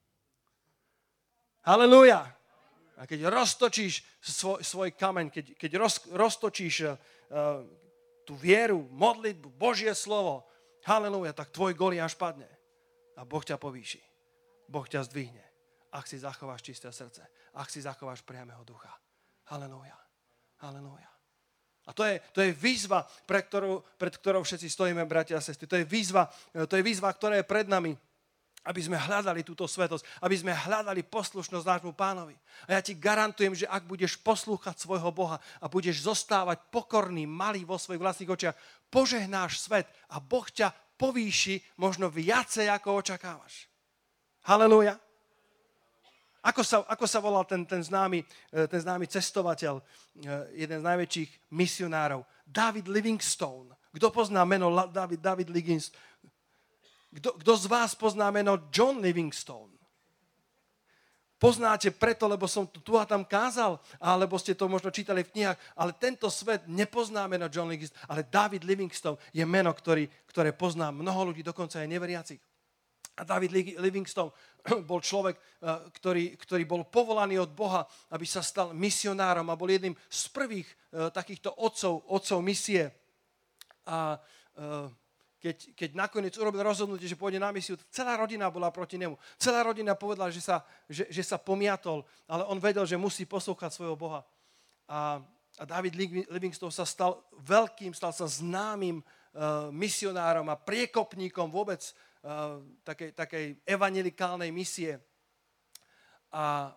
Halelúja. A keď roztočíš svoj kameň, keď roztočíš tú vieru, modlitbu, Božie slovo, halelúja, tak tvoj Goliáš padne. A Boh ťa povýši. Boh ťa zdvihne. Ak si zachováš čisté srdce, ak si zachováš priameho ducha. Halelúja. Halelúja. A to je výzva, pred ktorou všetci stojíme, bratia a sestry. To je výzva, ktorá je pred nami, aby sme hľadali túto svetosť, aby sme hľadali poslušnosť nášmu Pánovi. A ja ti garantujem, že ak budeš poslúchať svojho Boha a budeš zostávať pokorný, malý vo svojich vlastných očiach, požehnáš svet a Boh ťa povýši možno viacej, ako očakávaš. Halelúja. Ako sa volal ten známy cestovateľ, jeden z najväčších misionárov? David Livingstone. Kto pozná meno David Livingstone? Kto z vás pozná meno John Livingstone? Poznáte preto, lebo som tu a tam kázal, alebo ste to možno čítali v knihách, ale tento svet nepozná meno John Livingstone, ale David Livingstone je meno, ktoré pozná mnoho ľudí, dokonca aj neveriacich. A David Livingstone bol človek, ktorý bol povolaný od Boha, aby sa stal misionárom a bol jedným z prvých takýchto otcov misie. A keď nakoniec urobil rozhodnutie, že pôjde na misiu, celá rodina bola proti nemu. Celá rodina povedala, že sa pomiatol, ale on vedel, že musí poslúchať svojho Boha. A David Livingstone sa stal sa známym misionárom a priekopníkom vôbec takej evangelikálnej misie a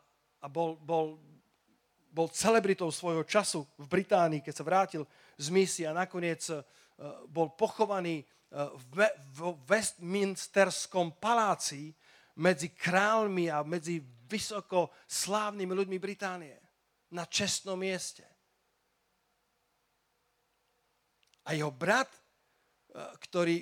bol celebritou svojho času v Británii, keď sa vrátil z misie a nakoniec bol pochovaný v Westminsterskom paláci medzi kráľmi a medzi vysoko slávnymi ľuďmi Británie na čestnom mieste. A jeho brat, ktorý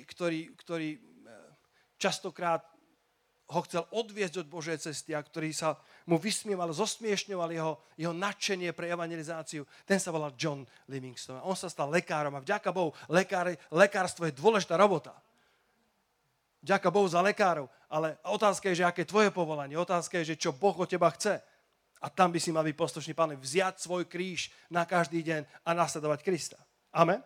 častokrát ho chcel odviesť od Božej cesty a ktorý sa mu vysmieval, zosmiešňoval jeho nadšenie pre evangelizáciu. Ten sa volal John Livingstone. On sa stal lekárom a vďaka Bohu, lekárstvo je dôležitá robota. Vďaka Bohu za lekárov, ale otázka je, že aké je tvoje povolanie. Otázka je, že čo Boh od teba chce. A tam by si mal byť poslušný Pánovi, vziať svoj kríž na každý deň a nasledovať Krista. Amen?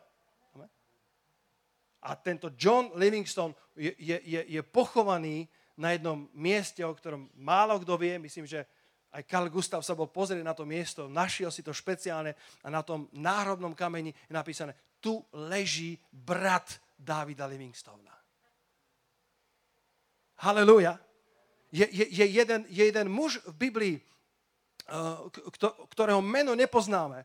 A tento John Livingstone je pochovaný na jednom mieste, o ktorom málo kto vie. Myslím, že aj Carl Gustav sa bol pozrieť na to miesto, našiel si to špeciálne a na tom náhrobnom kameni je napísané, tu leží brat Davida Livingstona. Halelúja. Je jeden muž v Biblii, ktorého meno nepoznáme.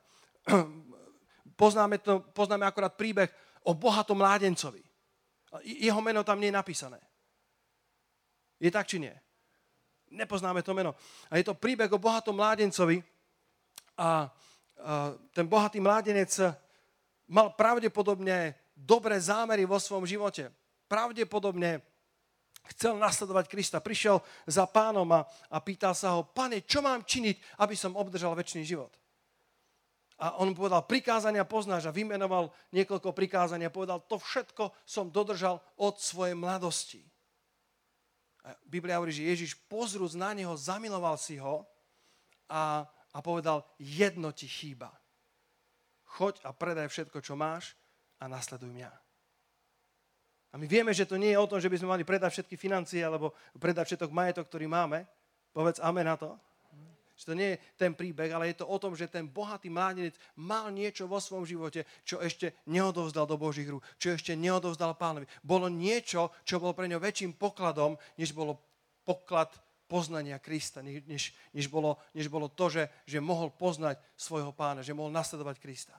Poznáme akorát príbeh o bohatom mládencovi. Jeho meno tam nie je napísané. Je tak, či nie? Nepoznáme to meno. A je to príbeh o bohatom mládencovi a ten bohatý mládenec mal pravdepodobne dobré zámery vo svojom živote. Pravdepodobne chcel nasledovať Krista. Prišiel za Pánom a pýtal sa ho, Pane, čo mám činiť, aby som obdržal večný život? A on povedal, prikázania poznáš a vymenoval niekoľko prikázania. Povedal, to všetko som dodržal od svojej mladosti. A Biblia hovorí, že Ježiš pozrúc na neho, zamiloval si ho a povedal, jedno ti chýba. Choď a predaj všetko, čo máš a nasleduj mňa. A my vieme, že to nie je o tom, že by sme mali predať všetky financie alebo predať všetok majetok, ktorý máme. Povedz amen na to. Že to nie je ten príbeh, ale je to o tom, že ten bohatý mládenec mal niečo vo svojom živote, čo ešte neodovzdal do Božích rúk, čo ešte neodovzdal Pánovi. Bolo niečo, čo bolo pre ňo väčším pokladom, než bolo poklad poznania Krista, než bolo to, že mohol poznať svojho Pána, že mohol nasledovať Krista.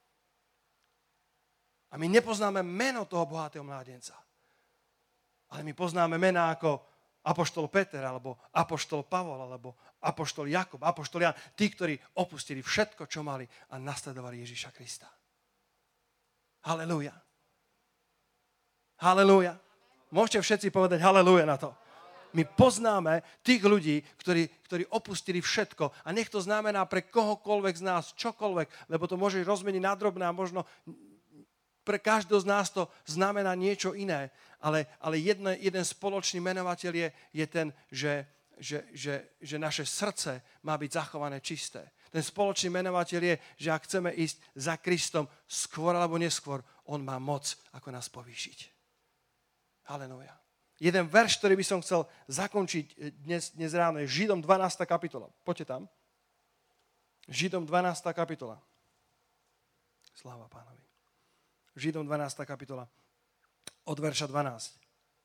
A my nepoznáme meno toho bohatého mládenca, ale my poznáme mená ako apoštol Peter, alebo apoštol Pavol, alebo apoštol Jakub, apoštol Jan, tí, ktorí opustili všetko, čo mali a nasledovali Ježiša Krista. Halelúja. Halelúja. Môžete všetci povedať halelúja na to. My poznáme tých ľudí, ktorí opustili všetko a nech to znamená pre kohokoľvek z nás, čokoľvek, lebo to môže rozmeniť na drobné a možno pre každého z nás to znamená niečo iné, ale jeden spoločný menovateľ je ten, že naše srdce má byť zachované čisté. Ten spoločný menovateľ je, že ak chceme ísť za Kristom skôr alebo neskôr, on má moc, ako nás povýšiť. Halelúja. Jeden verš, ktorý by som chcel zakončiť dnes ráno, je Židom 12. kapitola. Poďte tam. Židom 12. kapitola. Sláva Pánovi. Židom 12. kapitola. Od verša 12.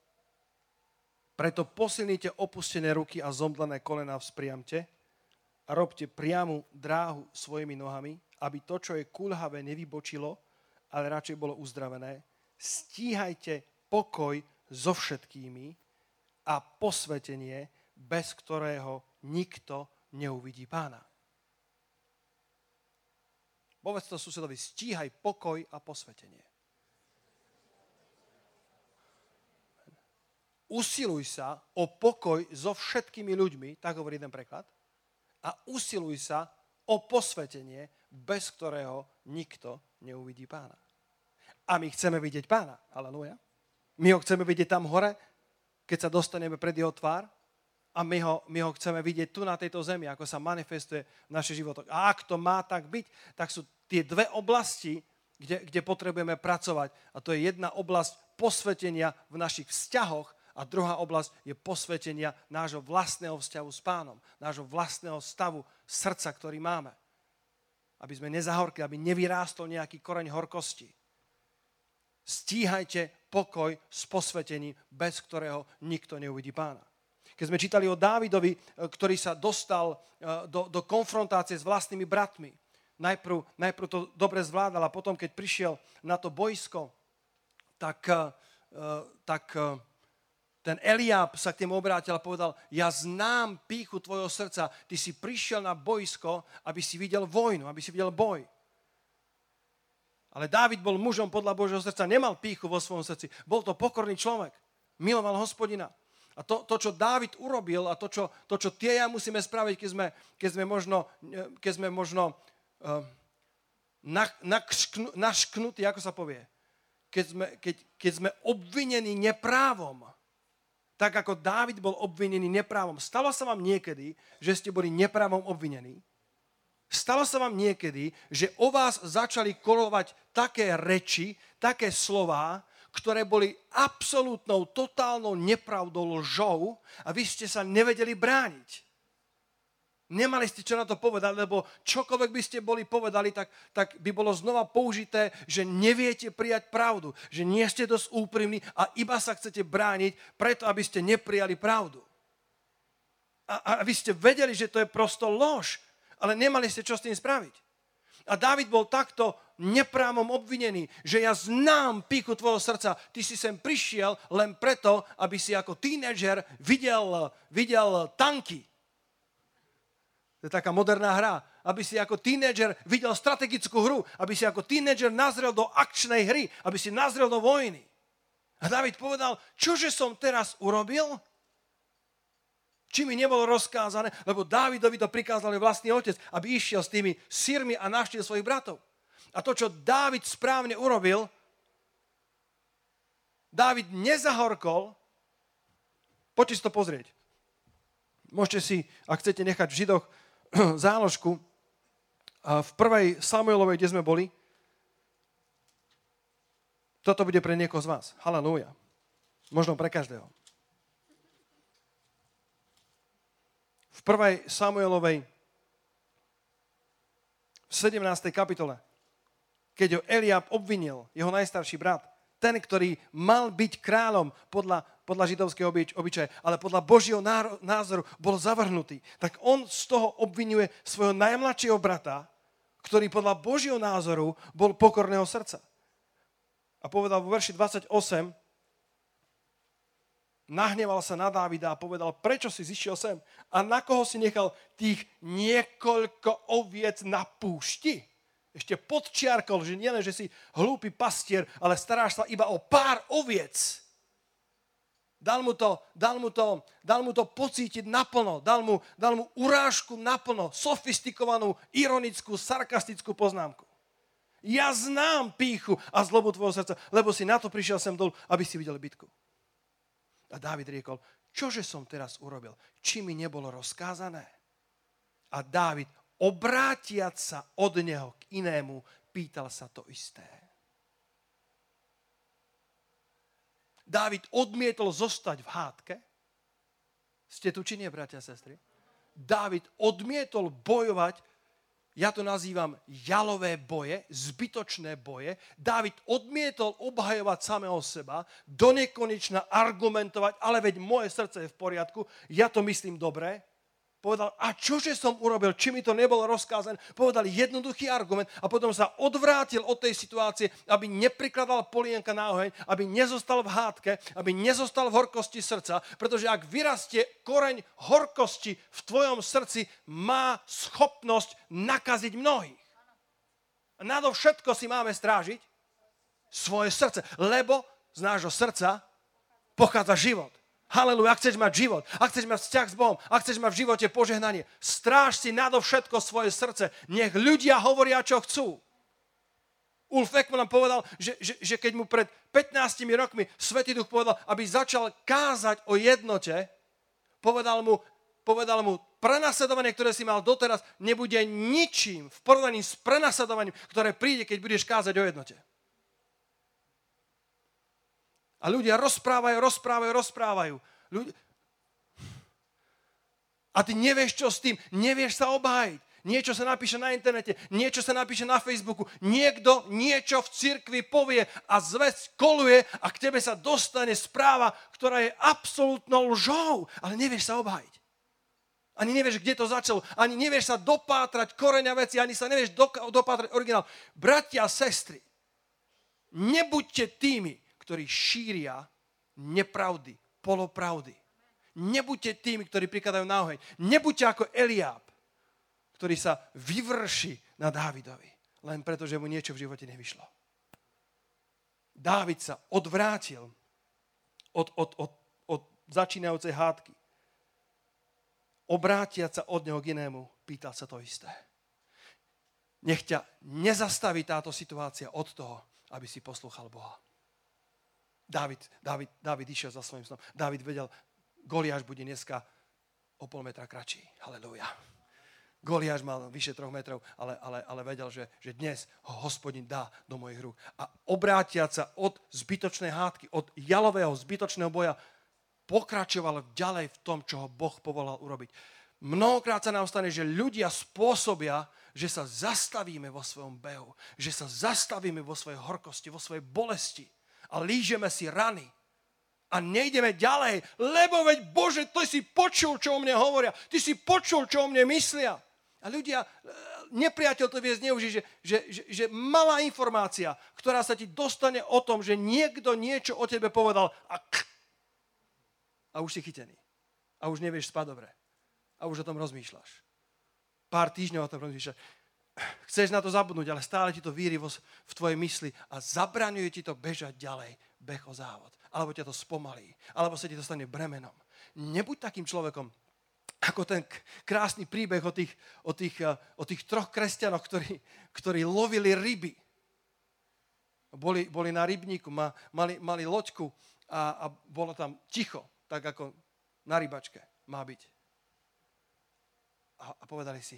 Preto posilnite opustené ruky a zomdlené kolená vzpriamte a robte priamu dráhu svojimi nohami, aby to, čo je kulhavé, nevybočilo, ale radšej bolo uzdravené. Stíhajte pokoj so všetkými a posvetenie, bez ktorého nikto neuvidí Pána. Povedz to susedovi, stíhaj pokoj a posvetenie. Usiluj sa o pokoj so všetkými ľuďmi, tak hovorí ten preklad, a usiluj sa o posvetenie, bez ktorého nikto neuvidí Pána. A my chceme vidieť Pána. Halelúja. My ho chceme vidieť tam hore, keď sa dostaneme pred jeho tvár a my ho chceme vidieť tu na tejto zemi, ako sa manifestuje v našich životoch. A ak to má tak byť, tak sú tie dve oblasti, kde potrebujeme pracovať. A to je jedna oblasť posvetenia v našich vzťahoch a druhá oblasť je posvetenia nášho vlastného vzťahu s Pánom, nášho vlastného stavu srdca, ktorý máme. Aby sme nezahorkli, aby nevyrástol nejaký koreň horkosti. Stíhajte pokoj s posvetením, bez ktorého nikto neuvidí Pána. Keď sme čítali o Dávidovi, ktorý sa dostal do konfrontácie s vlastnými bratmi, najprv to dobre zvládal a potom, keď prišiel na to boisko, tak ten Eliáb sa k nemu obrátil a povedal, ja znám pýchu tvojho srdca, ty si prišiel na boisko, aby si videl vojnu, aby si videl boj. Ale Dávid bol mužom podľa Božieho srdca, nemal pýchu vo svojom srdci. Bol to pokorný človek, miloval Hospodina. A to čo Dávid urobil a to, čo tie ja musíme spraviť, keď sme možno našknutí, ako sa povie, keď sme obvinení neprávom, tak ako Dávid bol obvinený neprávom. Stalo sa vám niekedy, že ste boli neprávom obvinení? Stalo sa vám niekedy, že o vás začali kolovať také reči, také slová, ktoré boli absolútnou, totálnou nepravdou, lžou a vy ste sa nevedeli brániť. Nemali ste čo na to povedať, lebo čokoľvek by ste boli povedali, tak by bolo znova použité, že neviete prijať pravdu, že nie ste dosť úprimní a iba sa chcete brániť preto, aby ste neprijali pravdu. A vy ste vedeli, že to je prosto lož, ale nemali ste čo s tým spraviť. A Dávid bol takto neprávom obvinený, že ja znám pýchu tvojho srdca. Ty si sem prišiel len preto, aby si ako tínedžer videl tanky. To je taká moderná hra. Aby si ako tínedžer videl strategickú hru. Aby si ako tínedžer nazrel do akčnej hry. Aby si nazrel do vojny. A Dávid povedal, čože som teraz urobil? Či mi nebolo rozkázané, lebo Dávidovi to prikázal vlastný otec, aby išiel s tými syrmi a navštívil svojich bratov. A to, čo Dávid správne urobil, Dávid nezahorkol, Poďte si to pozrieť. Môžete si, ak chcete nechať v Židoch záložku, v 1. Samuelovej, kde sme boli, toto bude pre niekoho z vás. Halelúja. Možno pre každého. V 1. Samuelovej v 17. kapitole, keď ho Eliab obvinil, jeho najstarší brat, ten, ktorý mal byť kráľom podľa židovského obyčaja, ale podľa Božieho názoru bol zavrhnutý, tak on z toho obvinuje svojho najmladšieho brata, ktorý podľa Božieho názoru bol pokorného srdca. A povedal vo verši 28, nahneval sa na Dávida a povedal, prečo si zišiel sem a na koho si nechal tých niekoľko oviec na púšti? Ešte podčiarkol, že nielen, že si hlúpy pastier, ale staráš sa iba o pár oviec. Dal mu to pocítiť naplno, dal mu urážku naplno, sofistikovanú, ironickú, sarkastickú poznámku. Ja znám pýchu a zlobu tvojho srdca, lebo si na to prišiel sem dolu, aby si videl bitku. A Dávid riekol, čože som teraz urobil? Či mi nebolo rozkázané? A Dávid, obrátiac sa od neho k inému, pýtal sa to isté. Dávid odmietol zostať v hádke. Ste tu či nie, bratia a sestry? Dávid odmietol bojovať, ja to nazývam jalové boje, zbytočné boje. Dávid odmietol obhajovať samého seba, donekonečna argumentovať, ale veď moje srdce je v poriadku, ja to myslím dobre. Povedal, a čože som urobil, či mi to nebolo rozkázané? Povedal jednoduchý argument a potom sa odvrátil od tej situácie, aby neprikladal polienka na oheň, aby nezostal v hádke, aby nezostal v horkosti srdca, pretože ak vyrastie koreň horkosti v tvojom srdci, má schopnosť nakaziť mnohých. A nadovšetko si máme strážiť svoje srdce, lebo z nášho srdca pochádza život. Halelúja, ak chceš mať život, ak chceš mať vzťah s Bohom, ak chceš mať v živote požehnanie, stráž si nadovšetko svoje srdce. Nech ľudia hovoria, čo chcú. Ulf Ekman nám povedal, že keď mu pred 15 rokmi Svätý Duch povedal, aby začal kázať o jednote, povedal mu, prenasledovanie, ktoré si mal doteraz, nebude ničím v porovnaní s prenasledovaním, ktoré príde, keď budeš kázať o jednote. A ľudia rozprávajú. A ty nevieš, čo s tým. Nevieš sa obhájiť. Niečo sa napíše na internete, niečo sa napíše na Facebooku. Niekto niečo v cirkvi povie a zvesť koluje a k tebe sa dostane správa, ktorá je absolútnou lžou. Ale nevieš sa obhájiť. Ani nevieš, kde to začalo. Ani nevieš sa dopátrať koreňa veci. Ani sa nevieš dopátrať originál. Bratia a sestry, nebuďte tými, ktorí šíria nepravdy, polopravdy. Nebuďte tými, ktorí prikladajú na oheň. Nebuďte ako Eliab, ktorý sa vyvrší na Dávidovi, len preto, že mu niečo v živote nevyšlo. Dávid sa odvrátil od začínajúcej hádky. Obrátiať sa od neho k inému, pýtal sa to isté. Nech ťa nezastaví táto situácia od toho, aby si poslúchal Boha. Dávid išiel za svojím snom. Dávid vedel, Goliáš bude dneska o pol metra kratší. Halelúja. Goliáš mal vyše 3 metrov, ale vedel, že dnes ho Hospodin dá do mojich rúk. A obrátiať sa od zbytočnej hádky, od jalového zbytočného boja, pokračoval ďalej v tom, čo ho Boh povolal urobiť. Mnohokrát sa nám stane, že ľudia spôsobia, že sa zastavíme vo svojom behu, že sa zastavíme vo svojej horkosti, vo svojej bolesti a lížeme si rany a nejdeme ďalej, lebo veď Bože, ty si počul, čo o mne hovoria, ty si počul, čo o mne myslia. A ľudia, nepriateľ to vie zneužiť, že malá informácia, ktorá sa ti dostane o tom, že niekto niečo o tebe povedal a už si chytený. A už nevieš spať dobre. A už o tom rozmýšľaš. Pár týždňov o tom rozmýšľaš. Chceš na to zabudnúť, ale stále ti to víri v tvojej mysli a zabraňuje ti to bežať ďalej, beh o závod. Alebo ťa to spomalí, alebo sa ti to stane bremenom. Nebuď takým človekom, ako ten krásny príbeh o tých 3 kresťanoch, ktorí lovili ryby. Boli na rybníku, mali loďku a bolo tam ticho, tak ako na rybačke má byť. A povedali si,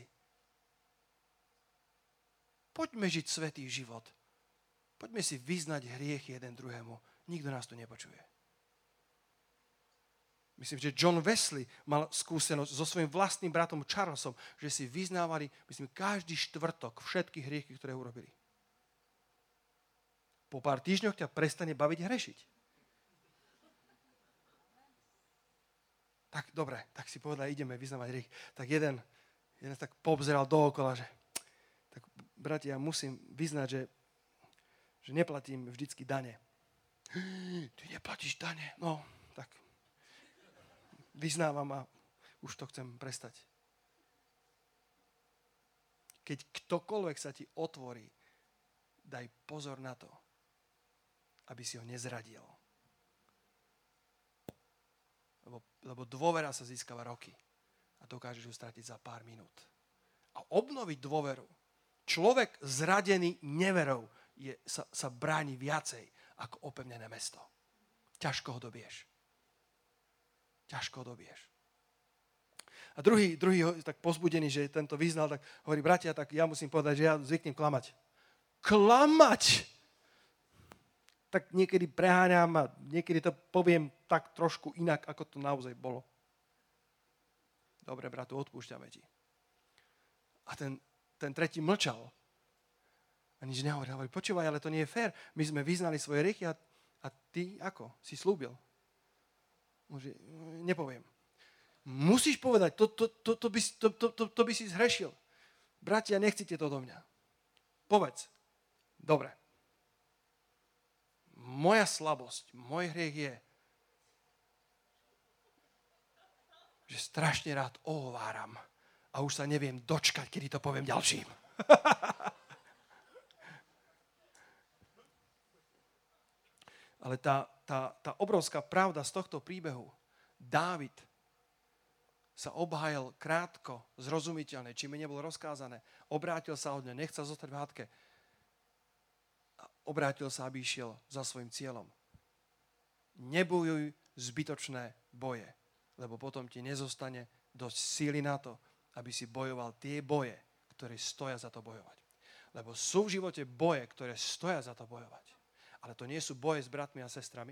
poďme žiť svätý život. Poďme si vyznať hriechy jeden druhému. Nikto nás tu nepočuje. Myslím, že John Wesley mal skúsenosť so svojím vlastným bratom Charlesom, že si vyznávali, myslím, každý štvrtok všetky hriechy, ktoré urobili. Po pár týždňoch ťa prestane baviť hrešiť. Tak dobre, tak si povedal, ideme vyznávať hriechy. Tak jeden tak poobzeral dookola, že tak bratia, ja musím vyznať, že neplatím vždycky dane. Ty neplatíš dane? No, tak vyznávam a už to chcem prestať. Keď ktokoľvek sa ti otvorí, daj pozor na to, aby si ho nezradil. Lebo dôvera sa získava roky a dokážeš ju stratiť za pár minút. A obnoviť dôveru. Človek zradený neverou sa bráni viacej ako opevnené mesto. Ťažko ho dobiješ. Ťažko ho dobiješ. A druhý tak pozbudený, že tento vyznal, tak hovorí, bratia, tak ja musím povedať, že ja zvyknem klamať. Klamať! Tak niekedy preháňam a niekedy to poviem tak trošku inak, ako to naozaj bolo. Dobre, bratu, odpúšťame ti. A ten tretí mlčal. A nič nehovoril. Hovorí, počúvaj, ale to nie je fér. My sme vyznali svoje hriechy a ty ako? Si slúbil. Môže, nepoviem. Musíš povedať, to by si zhrešil. Bratia, nechcete to do mňa. Povedz. Dobre. Moja slabosť, môj hriech je, že strašne rád ohováram a už sa neviem dočkať, kedy to poviem ďalším. Ale tá obrovská pravda z tohto príbehu, Dávid sa obhájil krátko, zrozumiteľne, čím mi nebolo rozkázané. Obrátil sa od ňa, nechcel zostať v hádke. Obrátil sa, aby išiel za svojim cieľom. Nebojuj zbytočné boje, lebo potom ti nezostane dosť síly na to, aby si bojoval tie boje, ktoré stoja za to bojovať. Lebo sú v živote boje, ktoré stoja za to bojovať. Ale to nie sú boje s bratmi a sestrami.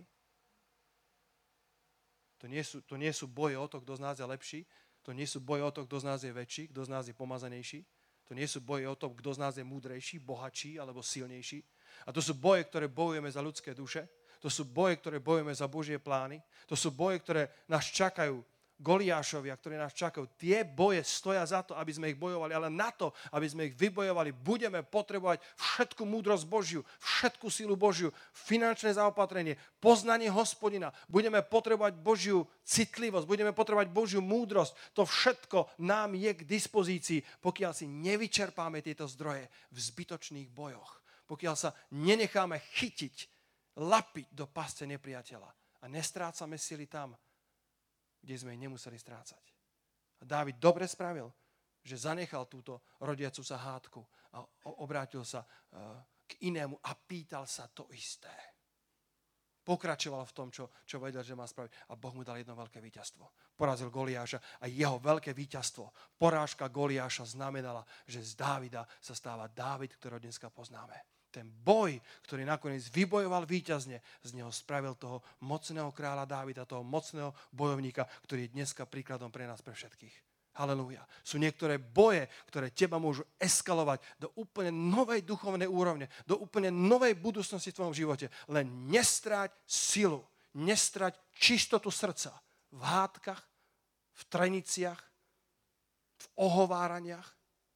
To nie sú boje o to, kto z nás je lepší. To nie sú boje o to, kto z nás je väčší, kto z nás je pomazanejší. To nie sú boje o to, kto z nás je múdrejší, bohatší alebo silnejší. A to sú boje, ktoré bojujeme za ľudské duše. To sú boje, ktoré bojujeme za Božie plány. To sú boje, ktoré nás čakajú. Goliášovia, ktorí nás čakajú. Tie boje stoja za to, aby sme ich bojovali, ale na to, aby sme ich vybojovali, budeme potrebovať všetku múdrosť Božiu, všetku silu Božiu, finančné zaopatrenie, poznanie Hospodina. Budeme potrebovať Božiu citlivosť, budeme potrebovať Božiu múdrosť. To všetko nám je k dispozícii, pokiaľ si nevyčerpáme tieto zdroje v zbytočných bojoch. Pokiaľ sa nenecháme chytiť, lapiť do pasce nepriateľa a nestrácame sily tam, kde sme ich nemuseli strácať. A Dávid dobre spravil, že zanechal túto rodiacu sa hádku a obrátil sa k inému a pýtal sa to isté. Pokračoval v tom, čo vedel, že má spraviť. A Boh mu dal jedno veľké víťazstvo. Porazil Goliáša a jeho veľké víťazstvo, porážka Goliáša znamenala, že z Dávida sa stáva Dávid, ktorého dneska poznáme. Ten boj, ktorý nakoniec vybojoval víťazne, z neho spravil toho mocného kráľa Dávida, toho mocného bojovníka, ktorý je dneska príkladom pre nás, pre všetkých. Halelúja. Sú niektoré boje, ktoré teba môžu eskalovať do úplne novej duchovnej úrovne, do úplne novej budúcnosti v tvojom živote. Len nestráť silu, nestráť čistotu srdca v hádkach, v treniciach, v ohováraniach.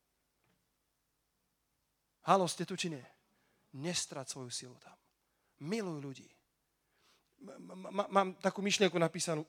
Haló, ste tu či nie? Nestrať svoju silu tam. Miluj ľudí. Mám takú myšlienku napísanú.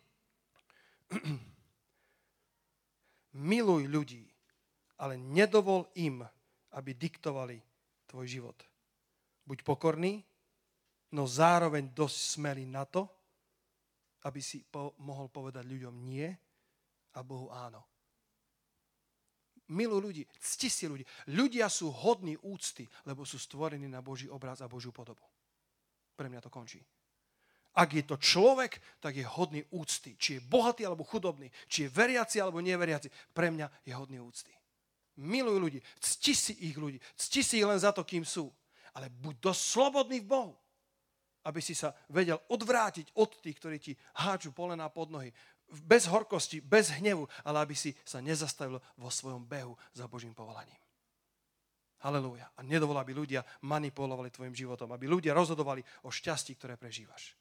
Miluj ľudí, ale nedovol im, aby diktovali tvoj život. Buď pokorný, no zároveň dosť smelý na to, aby si mohol povedať ľuďom nie a Bohu áno. Miluj ľudí, cti si ľudí. Ľudia sú hodní úcty, lebo sú stvorení na Boží obraz a Božiu podobu. Pre mňa to končí. Ak je to človek, tak je hodný úcty. Či je bohatý alebo chudobný, či je veriaci alebo neveriaci, pre mňa je hodný úcty. Miluj ľudí, cti si ich ľudí, cti si ich len za to, kým sú. Ale buď dosť slobodný v Bohu, aby si sa vedel odvrátiť od tých, ktorí ti háču polená pod nohy. Bez horkosti, bez hnevu, ale aby si sa nezastavil vo svojom behu za Božím povolaním. Halelúja. A nedovol, aby ľudia manipulovali tvojim životom, aby ľudia rozhodovali o šťastí, ktoré prežívaš.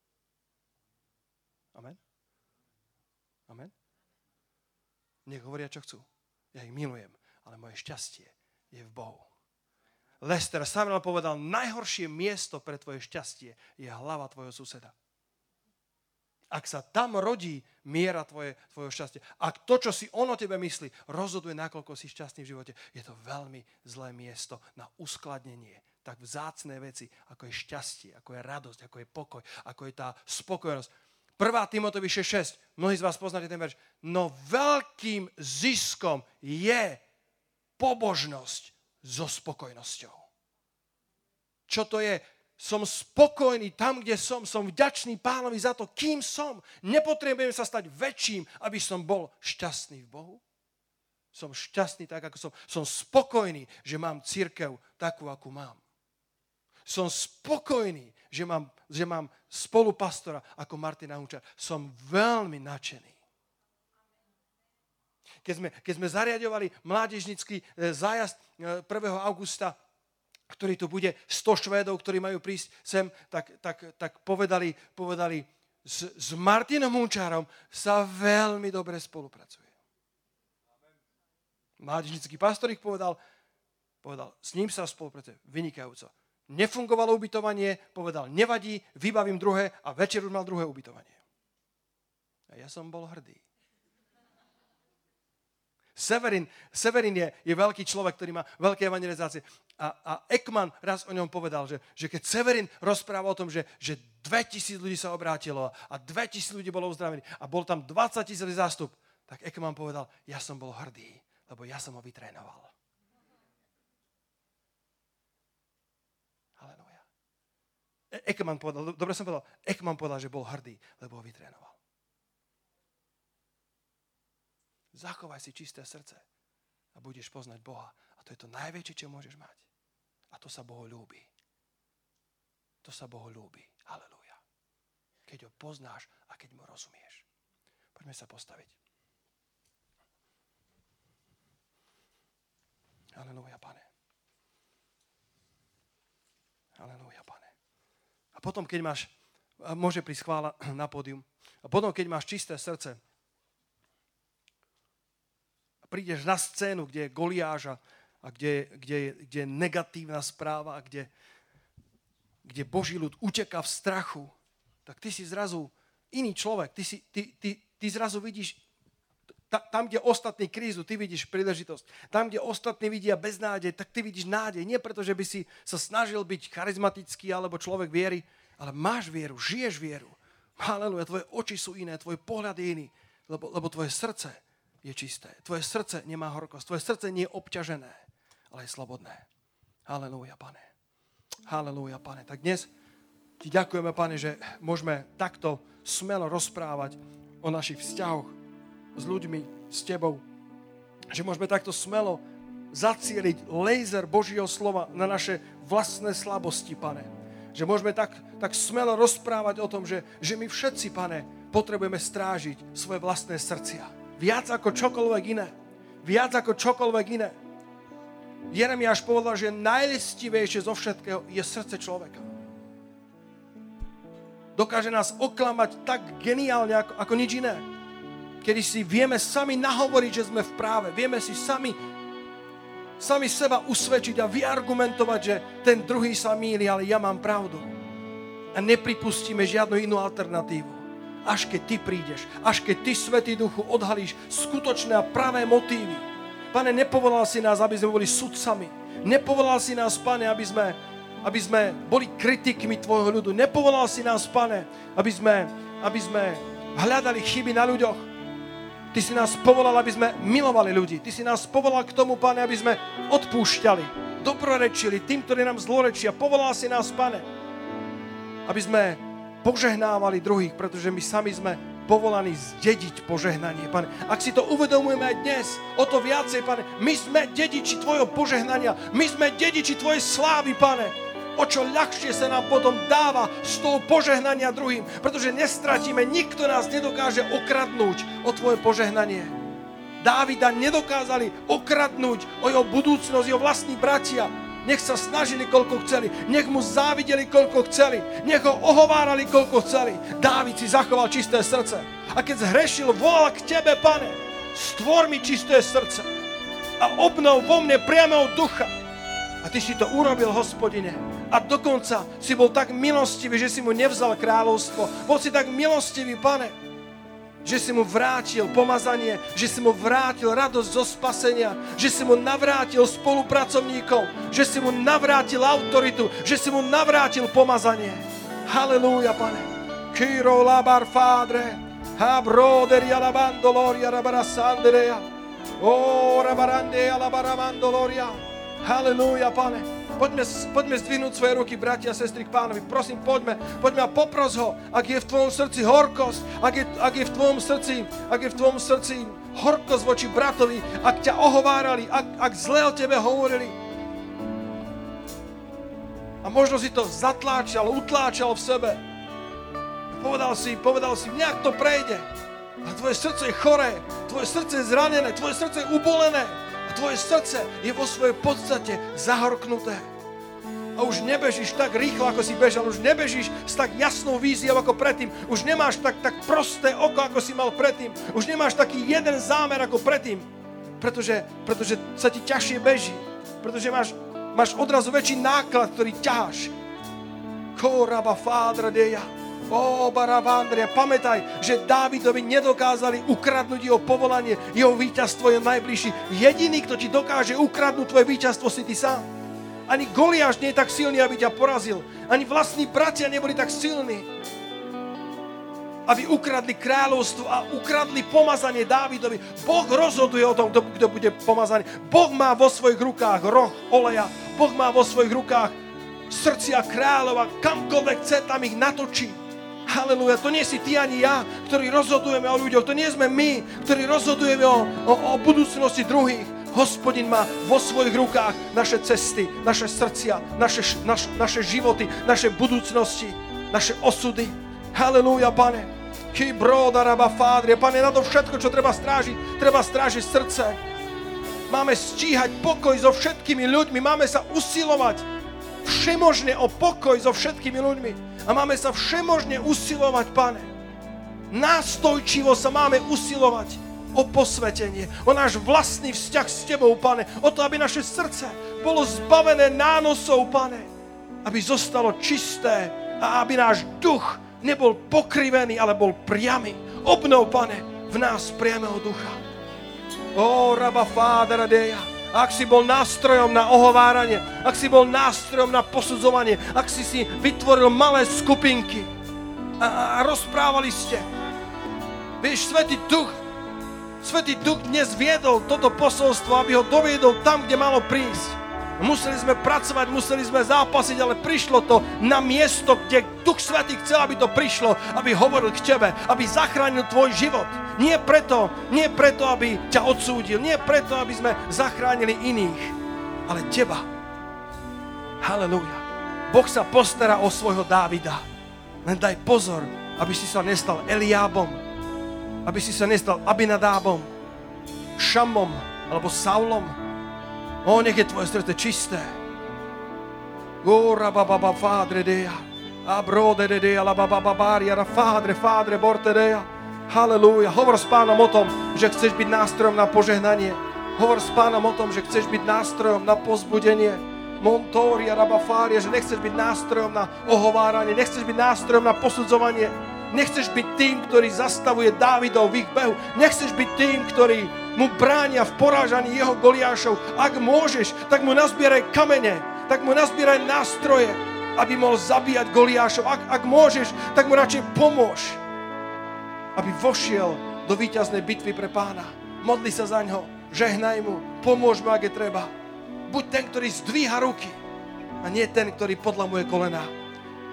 Amen? Amen? Nech hovoria, čo chcú. Ja ich milujem, ale moje šťastie je v Bohu. Lester Sumrall povedal, najhoršie miesto pre tvoje šťastie je hlava tvojho suseda. Ak sa tam rodí miera tvojho šťastia, ak to, čo si on o tebe myslí, rozhoduje, nakoľko si šťastný v živote, je to veľmi zlé miesto na uskladnenie tak vzácne veci, ako je šťastie, ako je radosť, ako je pokoj, ako je tá spokojnosť. 1. Timoteovi 6.6, mnohí z vás poznáte ten verš, no veľkým ziskom je pobožnosť so spokojnosťou. Čo to je? Som spokojný tam, kde som vďačný Pánovi za to, kým som. Nepotrebujem sa stať väčším, aby som bol šťastný v Bohu. Som šťastný tak, ako som. Som spokojný, že mám cirkev takú, akú mám. Som spokojný, že mám spolupastora ako Martina Hunčar. Som veľmi nadšený. Keď sme zariadovali mládežnický zájazd 1. augusta, ktorý tu bude 100 Švédov, ktorí majú prísť sem, tak povedali, s Martinom Hunčárom sa veľmi dobre spolupracuje. Mládežnický pastor ich povedal, s ním sa spolupracuje vynikajúco. Nefungovalo ubytovanie, povedal, nevadí, vybavím druhé a večer už mal druhé ubytovanie. A ja som bol hrdý. Severin je veľký človek, ktorý má veľké evangelizácie. A Ekman raz o ňom povedal, že keď Severin rozpráva o tom, že 2000 ľudí sa obrátilo a 2000 ľudí bolo uzdravených a bol tam 20 000 zástup, tak Ekman povedal, ja som bol hrdý, lebo ja som ho vytrénoval. Halelúja. Ekman povedal, že bol hrdý, lebo ho vytrénoval. Zachovaj si čisté srdce a budeš poznať Boha. A to je to najväčšie, čo môžeš mať. A to sa Bohu ľúbi. To sa Bohu ľúbi. Halelúja. Keď ho poznáš a keď mu rozumieš. Poďme sa postaviť. Halelúja, Pane. Halelúja, Pane. A potom, keď máš, môže prísť chvála na pódium, a potom, keď máš čisté srdce, prídeš na scénu, kde je Goliáš a kde je negatívna správa, kde Boží ľud uteká v strachu, tak ty si zrazu iný človek. Ty zrazu vidíš, tam, kde ostatní krízu, ty vidíš príležitosť. Tam, kde ostatní vidia beznádej, tak ty vidíš nádej. Nie preto, že by si sa snažil byť charizmatický alebo človek viery, ale máš vieru, žiješ vieru. Halelúja, tvoje oči sú iné, tvoj pohľad je iný, lebo tvoje srdce je čisté. Tvoje srdce nemá horkosť. Tvoje srdce nie je obťažené, ale je slobodné. Halelúja, Pane. Halelúja, Pane. Tak dnes ti ďakujeme, Pane, že môžeme takto smelo rozprávať o našich vzťahoch s ľuďmi, s tebou. Že môžeme takto smelo zacieliť laser Božieho slova na naše vlastné slabosti, Pane. Že môžeme tak smelo rozprávať o tom, že my všetci, Pane, potrebujeme strážiť svoje vlastné srdcia. Viac ako čokoľvek iné. Viac ako čokoľvek iné. Jeremiáš povedal, že najlistivejšie zo všetkého je srdce človeka. Dokáže nás oklamať tak geniálne ako nič iné. Kedy si vieme sami nahovoriť, že sme v práve. Vieme si sami seba usvedčiť a vyargumentovať, že ten druhý sa mýli, ale ja mám pravdu. A nepripustíme žiadnu inú alternatívu. Až keď ty prídeš, až keď ty, Svätý Duchu, odhalíš skutočné a pravé motívy. Pane, nepovolal si nás, aby sme boli sudcami. Nepovolal si nás, Pane, aby sme boli kritikmi tvojho ľudu. Nepovolal si nás, Pane, aby sme hľadali chyby na ľuďoch. Ty si nás povolal, aby sme milovali ľudí. Ty si nás povolal k tomu, Pane, aby sme odpúšťali, dobrorečili tým, ktorí nám zlorečia. Povolal si nás, Pane, aby sme požehnávali druhých, pretože my sami sme povolaní zdediť požehnanie, Pane. Ak si to uvedomujeme aj dnes, o to viacej, Pane, my sme dediči Tvojho požehnania, my sme dediči Tvojej slávy, Pane. O čo ľahšie sa nám potom dáva z toho požehnania druhým, pretože nestratíme, nikto nás nedokáže okradnúť o Tvoje požehnanie. Dávida nedokázali okradnúť o jeho budúcnosť, jeho vlastní bratia. Nech sa snažili, koľko chceli. Nech mu závideli, koľko chceli. Nech ho ohovárali, koľko chceli. Dávid si zachoval čisté srdce. A keď zhrešil, volal k Tebe, Pane, stvor mi čisté srdce a obnov vo mne priamého ducha. A Ty si to urobil, Hospodine. A dokonca si bol tak milostivý, že si mu nevzal kráľovstvo. Bol si tak milostivý, Pane, že si mu vrátil pomazanie, že si mu vrátil radosť zo spasenia, že si mu navrátil spolupracovníkov, že si mu navrátil autoritu, že si mu navrátil pomazanie. Halelúja, Pane. Kiro labar fadre, habroderia labandoloria rabarasanderea, o rabarandea labaramandoloria. Halelúja, Pane. Poďme zdvihnúť svoje ruky, bratia a sestry, k Pánovi. Prosím, poďme a popros ho, ak je v tvojom srdci horkosť, ak je v tvojom srdci horkosť voči bratovi, ak ťa ohovárali, ak zle o tebe hovorili. A možno si to utláčal v sebe. Povedal si, nejak to prejde. A tvoje srdce je choré, tvoje srdce je zranené, tvoje srdce je ubolené. A tvoje srdce je vo svojej podstate zahorknuté. A už nebežíš tak rýchlo, ako si bežal. Už nebežíš s tak jasnou víziou, ako predtým. Už nemáš tak prosté oko, ako si mal predtým. Už nemáš taký jeden zámer, ako predtým. Pretože sa ti ťažšie beží. Pretože máš odrazu väčší náklad, ktorý ťaháš. Koraba fádra deja. Ó, Baravandria, pamätaj, že Dávidovi nedokázali ukradnúť jeho povolanie, jeho víťazstvo je najbližší. Jediný, kto ti dokáže ukradnúť tvoje víťazstvo, si ty sám. Ani Goliáš nie je tak silný, aby ťa porazil. Ani vlastní bratia neboli tak silní, aby ukradli kráľovstvo a ukradli pomazanie Dávidovi. Boh rozhoduje o tom, kto bude pomazaný. Boh má vo svojich rukách roh oleja. Boh má vo svojich rukách srdcia kráľov a kamkoľvek chce, tam ich natočí. Halelúja, to nie si ty ani ja, ktorí rozhodujeme o ľuďoch. To nie sme my, ktorí rozhodujeme o budúcnosti druhých. Hospodin má vo svojich rukách naše cesty, naše srdcia, naše životy, naše budúcnosti, naše osudy. Halelúja, Pane. Pane, na to všetko, čo treba strážiť srdce. Máme stíhať pokoj so všetkými ľuďmi, máme sa usilovať všemožne o pokoj so všetkými ľuďmi. A máme sa všemožne usilovať, Pane. Nástojčivo sa máme usilovať o posvetenie, o náš vlastný vzťah s Tebou, Pane. O to, aby naše srdce bolo zbavené nánosov, Pane. Aby zostalo čisté a aby náš duch nebol pokrivený, ale bol priamy. Obnov, Pane, v nás priamého ducha. Ó, Rabba Fádra Deja. Ak si bol nástrojom na ohováranie, ak si bol nástrojom na posudzovanie, ak si vytvoril malé skupinky a rozprávali ste. Vieš, Svätý Duch dnes viedol toto posolstvo, aby ho doviedol tam, kde malo prísť. Museli sme pracovať, museli sme zápasiť, ale prišlo to na miesto, kde Duch Svätý chcel, aby to prišlo, aby hovoril k tebe, aby zachránil tvoj život. Nie preto, aby ťa odsúdil, nie preto, aby sme zachránili iných, ale teba. Halelúja. Boh sa postará o svojho Dávida. Len daj pozor, aby si sa nestal Eliábom, aby si sa nestal Abinadábom, Šamom alebo Saulom. O, nech je tvoje srdce čisté. Gora baba fadre dea. Abrode de dea la baba baria ra fadre borte dea. Halelúja. Hovor s Pánom o tom, že chceš byť nástrojom na požehnanie. Hovor s Pánom o tom, že chceš byť nástrojom na povzbudenie. Montoria rabafária, že nechceš byť nástrojom na ohováranie, nechceš byť nástrojom na posudzovanie. Nechceš byť tým, ktorý zastavuje Dávidov v ich behu. Nechceš byť tým, ktorý mu bránia v porážaní jeho Goliášov. Ak môžeš, tak mu nazbieraj kamene, tak mu nazbieraj nástroje, aby mohol zabíjať Goliášov. Ak môžeš, tak mu radšej pomôž, aby vošiel do víťaznej bitvy pre Pána. Modli sa za ňo, žehnaj mu, pomôž mu, ak je treba. Buď ten, ktorý zdvíha ruky a nie ten, ktorý podlamuje kolená.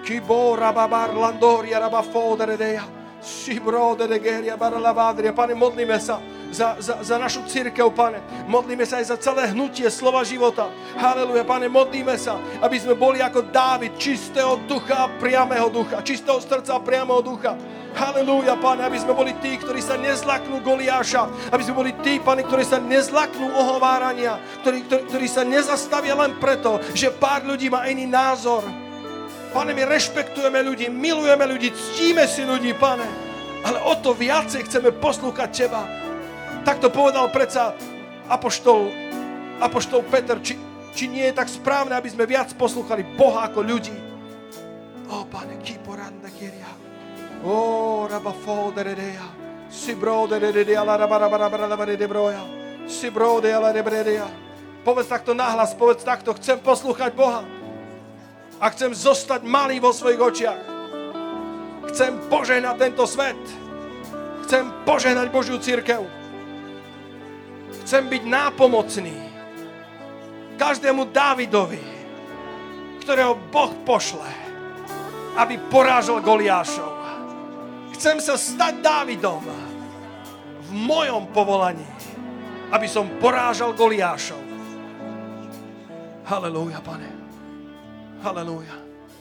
Kibora babar landoria rabafoderedeja. Šibroderegeria baralavadria. Pane, modlíme sa za našu cirkev, Pane. Modlíme sa aj za celé hnutie slova života. Haleluja, Pane, modlíme sa, aby sme boli ako Dávid, čistého ducha a priamého ducha. Čistého srdca a priamého ducha. Halelúja, Pane, aby sme boli tí, ktorí sa nezlaknú Goliáša, aby sme boli tí, Pane, ktorí sa nezlaknú ohovárania, ktorí sa nezastavia len preto, že pár ľudí má iný názor. Pane, my rešpektujeme ľudí, milujeme ľudí, ctíme si ľudí, Pane, ale o to viacej chceme poslúchať Teba. Tak to povedal predsa apoštol Peter, či nie je tak správne, aby sme viac poslúchali Boha ako ľudí. Ó, Pane, kiporanda kiria. Ó, rabafoderedeja. Sibroderedeja, la rabarabarabarabaredebroja. Sibrodeja, la rebredeja. Povedz takto nahlas, povedz takto, chcem poslúchať Boha. A chcem zostať malý vo svojich očiach. Chcem požehnať tento svet. Chcem požehnať Božiu cirkev. Chcem byť nápomocný každému Dávidovi, ktorého Boh pošle, aby porážal Goliášov. Chcem sa stať Dávidom v mojom povolaní, aby som porážal Goliášov. Halelúja, Pane. Halelúja.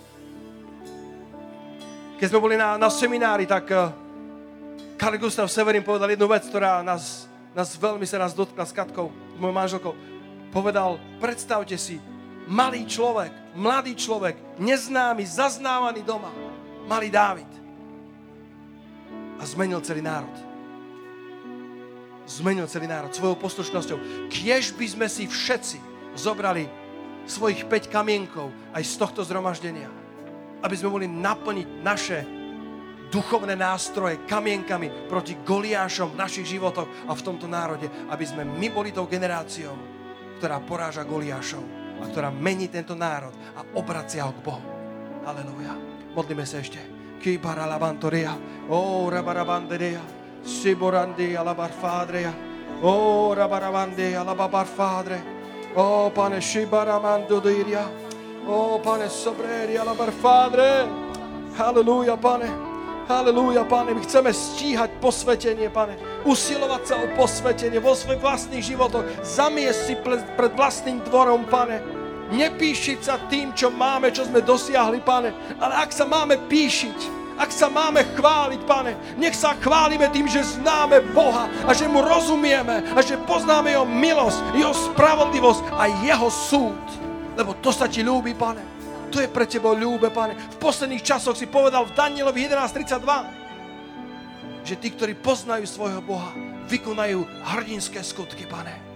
Keď sme boli na seminári, tak Carl Gustav Severin povedal jednu vec, ktorá nás veľmi sa nás dotkla s Katkou, s mojou manželkou. Povedal, predstavte si, malý človek, mladý človek, neznámy, zaznávaný doma, malý Dávid. A zmenil celý národ. Zmenil celý národ svojou poslušnosťou. Kiež by sme si všetci zobrali svojich 5 kamienkov aj z tohto zhromaždenia, aby sme mohli naplniť naše duchovné nástroje kamienkami proti Goliášom v našich životoch a v tomto národe, aby sme my boli tou generáciou, ktorá poráža Goliášov a ktorá mení tento národ a obracia ho k Bohu. Halelúja. Modlíme sa ešte. Kibara labantoria, o rabarabanderia, siborandia labarfadrea, o rabarabandia labarfadre. Oh, Pane, Shibaramando diria. Oh, Pane, Sobreria, la Barfadre. Halelúja, Pane. Halelúja, Pane. My chceme stíhať posvetenie, Pane. Usilovať sa o posvetenie vo svojich vlastných životoch. Zamiesť si pred vlastným dvorom, Pane. Nepíšiť sa tým, čo máme, čo sme dosiahli, Pane. Ale ak sa máme píšiť, ak sa máme chváliť, Pane, nech sa chválime tým, že známe Boha a že mu rozumieme a že poznáme jeho milosť, jeho spravodlivosť a jeho súd. Lebo to sa ti ľúbi, Pane. To je pre teba ľúbe, Pane. V posledných časoch si povedal v Danielovi 11.32, že tí, ktorí poznajú svojho Boha, vykonajú hrdinské skutky, Pane.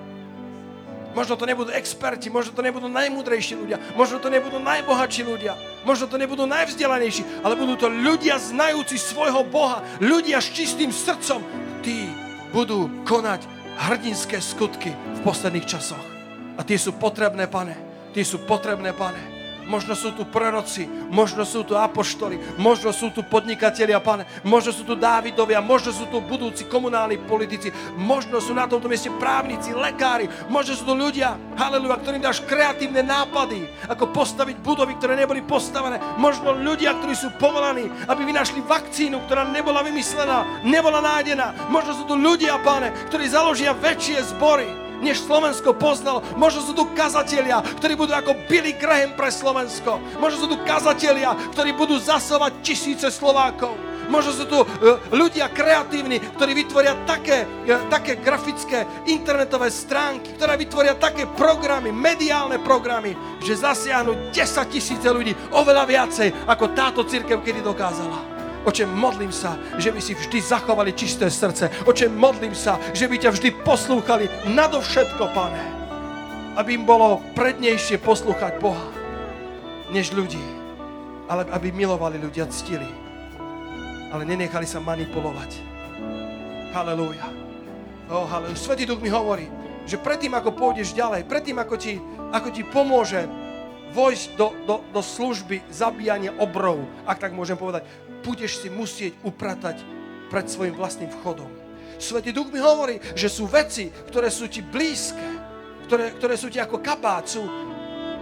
Možno to nebudú experti, možno to nebudú najmúdrejší ľudia, možno to nebudú najbohatší ľudia, možno to nebudú najvzdelanejší, ale budú to ľudia znajúci svojho Boha, ľudia s čistým srdcom. Tí budú konať hrdinské skutky v posledných časoch. A tie sú potrebné, Pane. Tie sú potrebné, Pane. Možno sú tu proroci, možno sú tu apoštoli, možno sú tu podnikatelia, Pane, možno sú tu Dávidovia, možno sú tu budúci komunálni politici, možno sú na tomto mieste právnici, lekári, možno sú tu ľudia, haleluja, ktorým dáš kreatívne nápady, ako postaviť budovy, ktoré neboli postavené, možno ľudia, ktorí sú povolaní, aby vynašli vakcínu, ktorá nebola vymyslená, nebola nájdená, možno sú tu ľudia, Pane, ktorí založia väčšie zbory, než Slovensko poznalo. Možno sú tu kazatelia, ktorí budú ako Billy Graham pre Slovensko. Možno sú tu kazatelia, ktorí budú zasovať tisíce Slovákov. Možno sú tu ľudia kreatívni, ktorí vytvoria také grafické internetové stránky, ktoré vytvoria také programy, mediálne programy, že zasiahnu 10 000 ľudí, oveľa viacej, ako táto cirkev kedy dokázala. Oče, modlím sa, že by si vždy zachovali čisté srdce. Oče, modlím sa, že by ťa vždy poslúchali nadovšetko, Pane. Aby im bolo prednejšie poslúchať Boha, než ľudí. Ale aby milovali ľudia, ctili. Ale nenechali sa manipulovať. Halelúja. Halelúja. Svätý Duch mi hovorí, že predtým, ako pôjdeš ďalej, predtým, ako ti pomôže vojsť do služby zabíjania obrov, ak tak môžem povedať, budeš si musieť upratať pred svojim vlastným vchodom. Svätý Duch mi hovorí, že sú veci, ktoré sú ti blízke, ktoré sú ti ako kabát, sú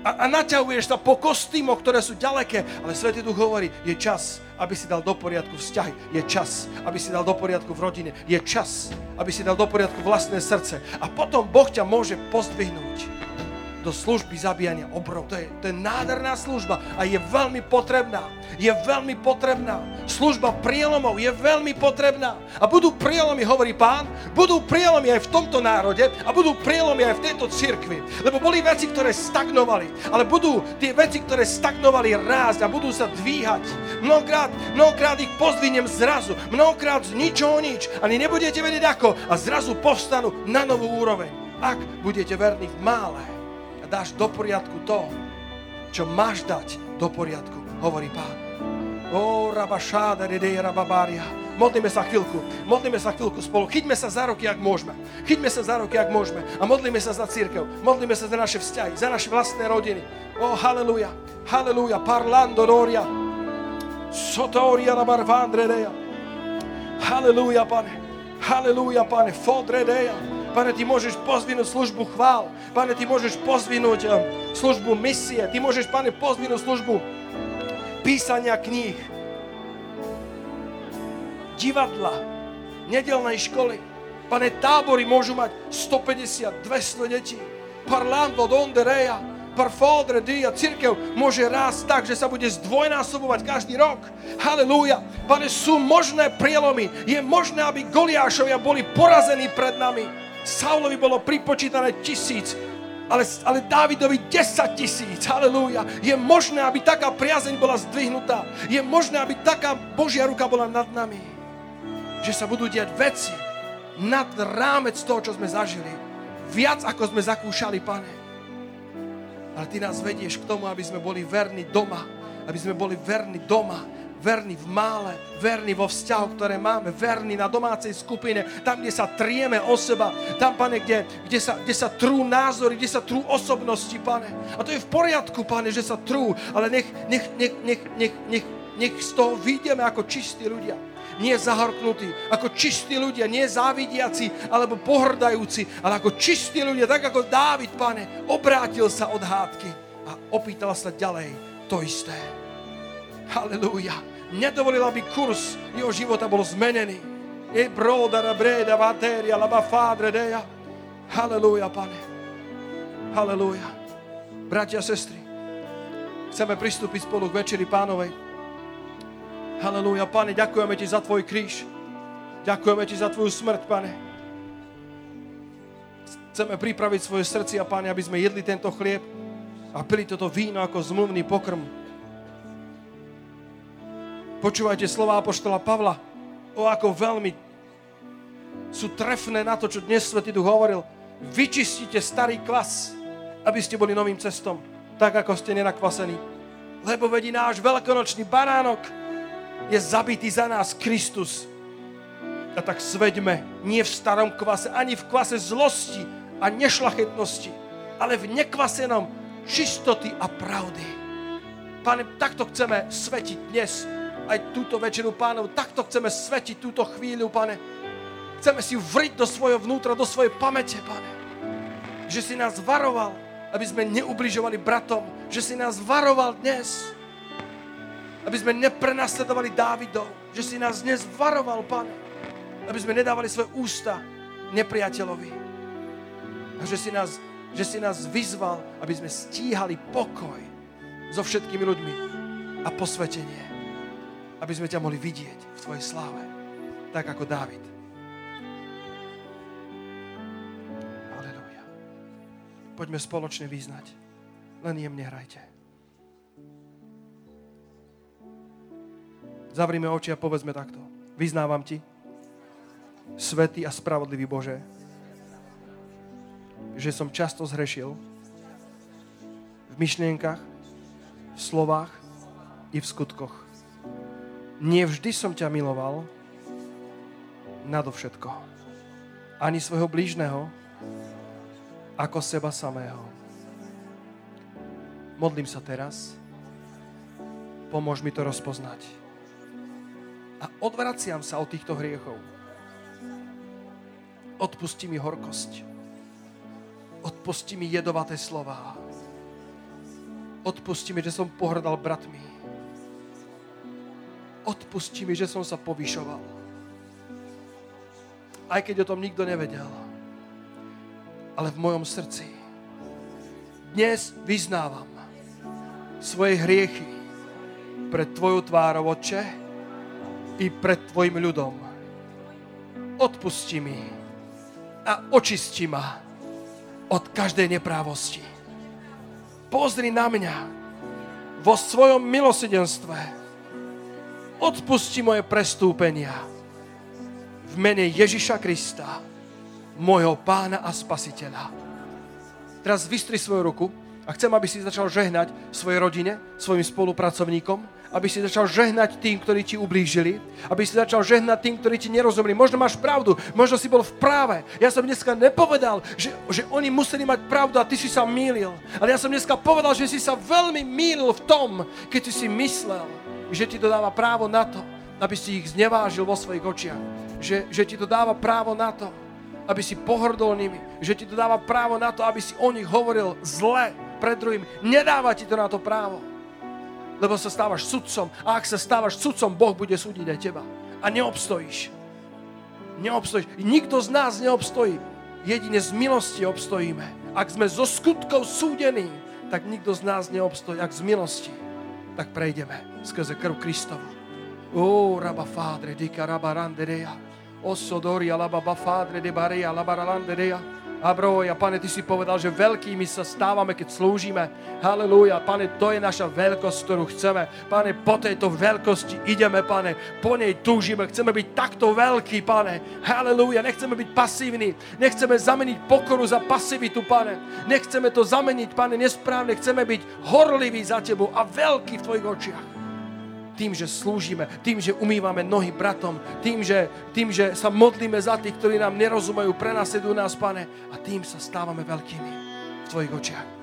A naťahuješ sa po kostýmoch, ktoré sú ďaleké, ale Svätý Duch hovorí, je čas, aby si dal do poriadku vzťahy. Je čas, aby si dal do poriadku v rodine. Je čas, aby si dal do poriadku vlastné srdce. A potom Boh ťa môže pozdvihnúť do služby zabíjania obrov. To je nádherná služba a je veľmi potrebná. Je veľmi potrebná. Služba prielomov je veľmi potrebná. A budú prielomy, hovorí Pán, budú prielomy aj v tomto národe a budú prielomy aj v tejto cirkvi. Lebo boli veci, ktoré stagnovali, ale budú tie veci, ktoré stagnovali rásť a budú sa dvíhať. Mnohokrát ich pozdvihnem zrazu, mnohokrát z ničoho nič. Ani nebudete vedieť ako a zrazu povstanú na novú úroveň. Ak budete verní v mále, dáš do poriadku to, čo máš dať do poriadku, hovorí Pán. Rabašáda, redej, rababária. Modlíme sa chvíľku spolu. Chyťme sa za ruky, ak môžeme. A modlíme sa za cirkev. Modlíme sa za naše vzťahy, za naše vlastné rodiny. Halleluja, halleluja, parlando doria. Sotoria rabarvandredeja. Halleluja, Pane, fodredeja. Pane, Ty môžeš pozdvihnúť službu chvál. Pane, Ty môžeš pozdvihnúť službu misie. Ty môžeš, Pane, pozdvihnúť službu písania kníh, divadla, nedelnej školy. Pane, tábory môžu mať 150, 200 detí. Parlando dondereja, per fodre dia. Cirkev môže rásť tak, že sa bude zdvojnásobovať každý rok. Halelúja. Pane, sú možné prielomy. Je možné, aby Goliášovia boli porazení pred nami. Saulovi bolo pripočítané 1000, ale Dávidovi 10 000. Halelúja. Je možné, aby taká priazeň bola zdvihnutá. Je možné, aby taká Božia ruka bola nad nami. Že sa budú diať veci nad rámec toho, čo sme zažili. Viac, ako sme zakúšali, Pane. Ale Ty nás vedieš k tomu, aby sme boli verní doma. Aby sme boli verní doma. Verní v mále, verní vo vzťahu, ktoré máme, verní na domácej skupine, tam, kde sa trieme o seba, tam, Pane, kde sa trú názory, kde sa trú osobnosti, Pane. A to je v poriadku, Pane, že sa trú, ale nech z toho vyjdeme ako čistí ľudia. Nie zahorknutí, ako čistí ľudia, nie závidiaci alebo pohrdajúci, ale ako čistí ľudia, tak ako Dávid, Pane, obrátil sa od hádky a opýtal sa ďalej to isté. Halelúja. Nedovolil, aby kurz jeho života bol zmenený. Halelúja, Pane. Halelúja. Bratia a sestry, chceme pristúpiť spolu k Večeri Pánovej. Halelúja, Pane, ďakujeme Ti za Tvoj kríž. Ďakujeme Ti za Tvoju smrť, Pane. Chceme pripraviť svoje srdcia, Pane, aby sme jedli tento chlieb a pili toto víno ako zmluvný pokrm. Počúvajte slova apoštola Pavla, ako veľmi sú trefné na to, čo dnes Svätý Duch hovoril. Vyčistite starý kvas, aby ste boli novým cestom, tak ako ste nenakvasení. Lebo vedí náš veľkonočný baránok je zabitý za nás Kristus. A tak sveďme nie v starom kvase, ani v kvase zlosti a nešlachetnosti, ale v nekvasenom čistoty a pravdy. Pane, takto chceme svetiť dnes aj túto Večeru Pánov, takto chceme svetiť túto chvíľu, Pane. Chceme si ju vriť do svojho vnútra, do svojej pamäte, Pane. Že si nás varoval, aby sme neubližovali bratom, že si nás varoval dnes, aby sme neprenasledovali Dávidov, že si nás dnes varoval, Pane, aby sme nedávali svoje ústa nepriateľovi. A že si nás vyzval, aby sme stíhali pokoj so všetkými ľuďmi a posvetenie. Aby sme ťa mohli vidieť v Tvojej sláve, tak ako Dávid. Halelúja. Poďme spoločne vyznať. Len jemne hrajte. Zavrime oči a povedzme takto. Vyznávam Ti, svätý a spravodlivý Bože, že som často zhrešil v myšlienkach, v slovách i v skutkoch. Nie vždy som ťa miloval nadovšetko. Ani svojho blížneho, ako seba samého. Modlím sa teraz. Pomôž mi to rozpoznať. A odvraciam sa od týchto hriechov. Odpusti mi horkosť. Odpusti mi jedovaté slová. Odpusti mi, že som pohrdal bratmi. Odpusti mi, že som sa povyšoval. Aj keď o tom nikto nevedel. Ale v mojom srdci dnes vyznávam svoje hriechy pred Tvoju tvárou, Otče, i pred Tvojim ľudom. Odpusti mi a očisti ma od každej neprávosti. Pozri na mňa vo svojom milosrdenstve. Odpusti moje prestúpenia v mene Ježiša Krista, môjho Pána a Spasiteľa. Teraz vystri svoju ruku a chcem, aby si začal žehnať svojej rodine, svojim spolupracovníkom, aby si začal žehnať tým, ktorí ti ublížili, aby si začal žehnať tým, ktorí ti nerozumeli. Možno máš pravdu, možno si bol v práve. Ja som dneska nepovedal, že oni museli mať pravdu a ty si sa mýlil. Ale ja som dneska povedal, že si sa veľmi mýlil v tom, keď si myslel, že ti to dáva právo na to, aby si ich znevážil vo svojich očiach. Že ti to dáva právo na to, aby si pohrdol nimi. Že ti to dáva právo na to, aby si o nich hovoril zle pred druhým. Nedáva ti to na to právo. Lebo sa stávaš sudcom. A ak sa stávaš sudcom, Boh bude súdiť aj teba. A neobstojíš. Neobstojíš. Nikto z nás neobstojí. Jedine z milosti obstojíme. Ak sme zo skutkov súdení, tak nikto z nás neobstojí. Ak z milosti, tak prejdeme skrze krv Kristovu. O, Rabba Fadre, Dika Rabba Randerea. O, Sodoria, Labba Fadre, de Barea, Labba Randerea. Abroja, Pane, Ty si povedal, že veľkými sa stávame, keď slúžime. Halelúja, Pane, to je naša veľkosť, ktorú chceme. Pane, po tejto veľkosti ideme, Pane, po nej túžime. Chceme byť takto veľký, Pane. Halelúja, nechceme byť pasívni. Nechceme zameniť pokoru za pasivitu, Pane. Nechceme to zameniť, Pane, nesprávne. Chceme byť horliví za Tebou a veľkí v Tvojich očiach. Tým, že slúžime, tým, že umývame nohy bratom, tým, že sa modlíme za tých, ktorí nám nerozumejú, prenasledujú nás, Pane, a tým sa stávame veľkými v Tvojich očiach.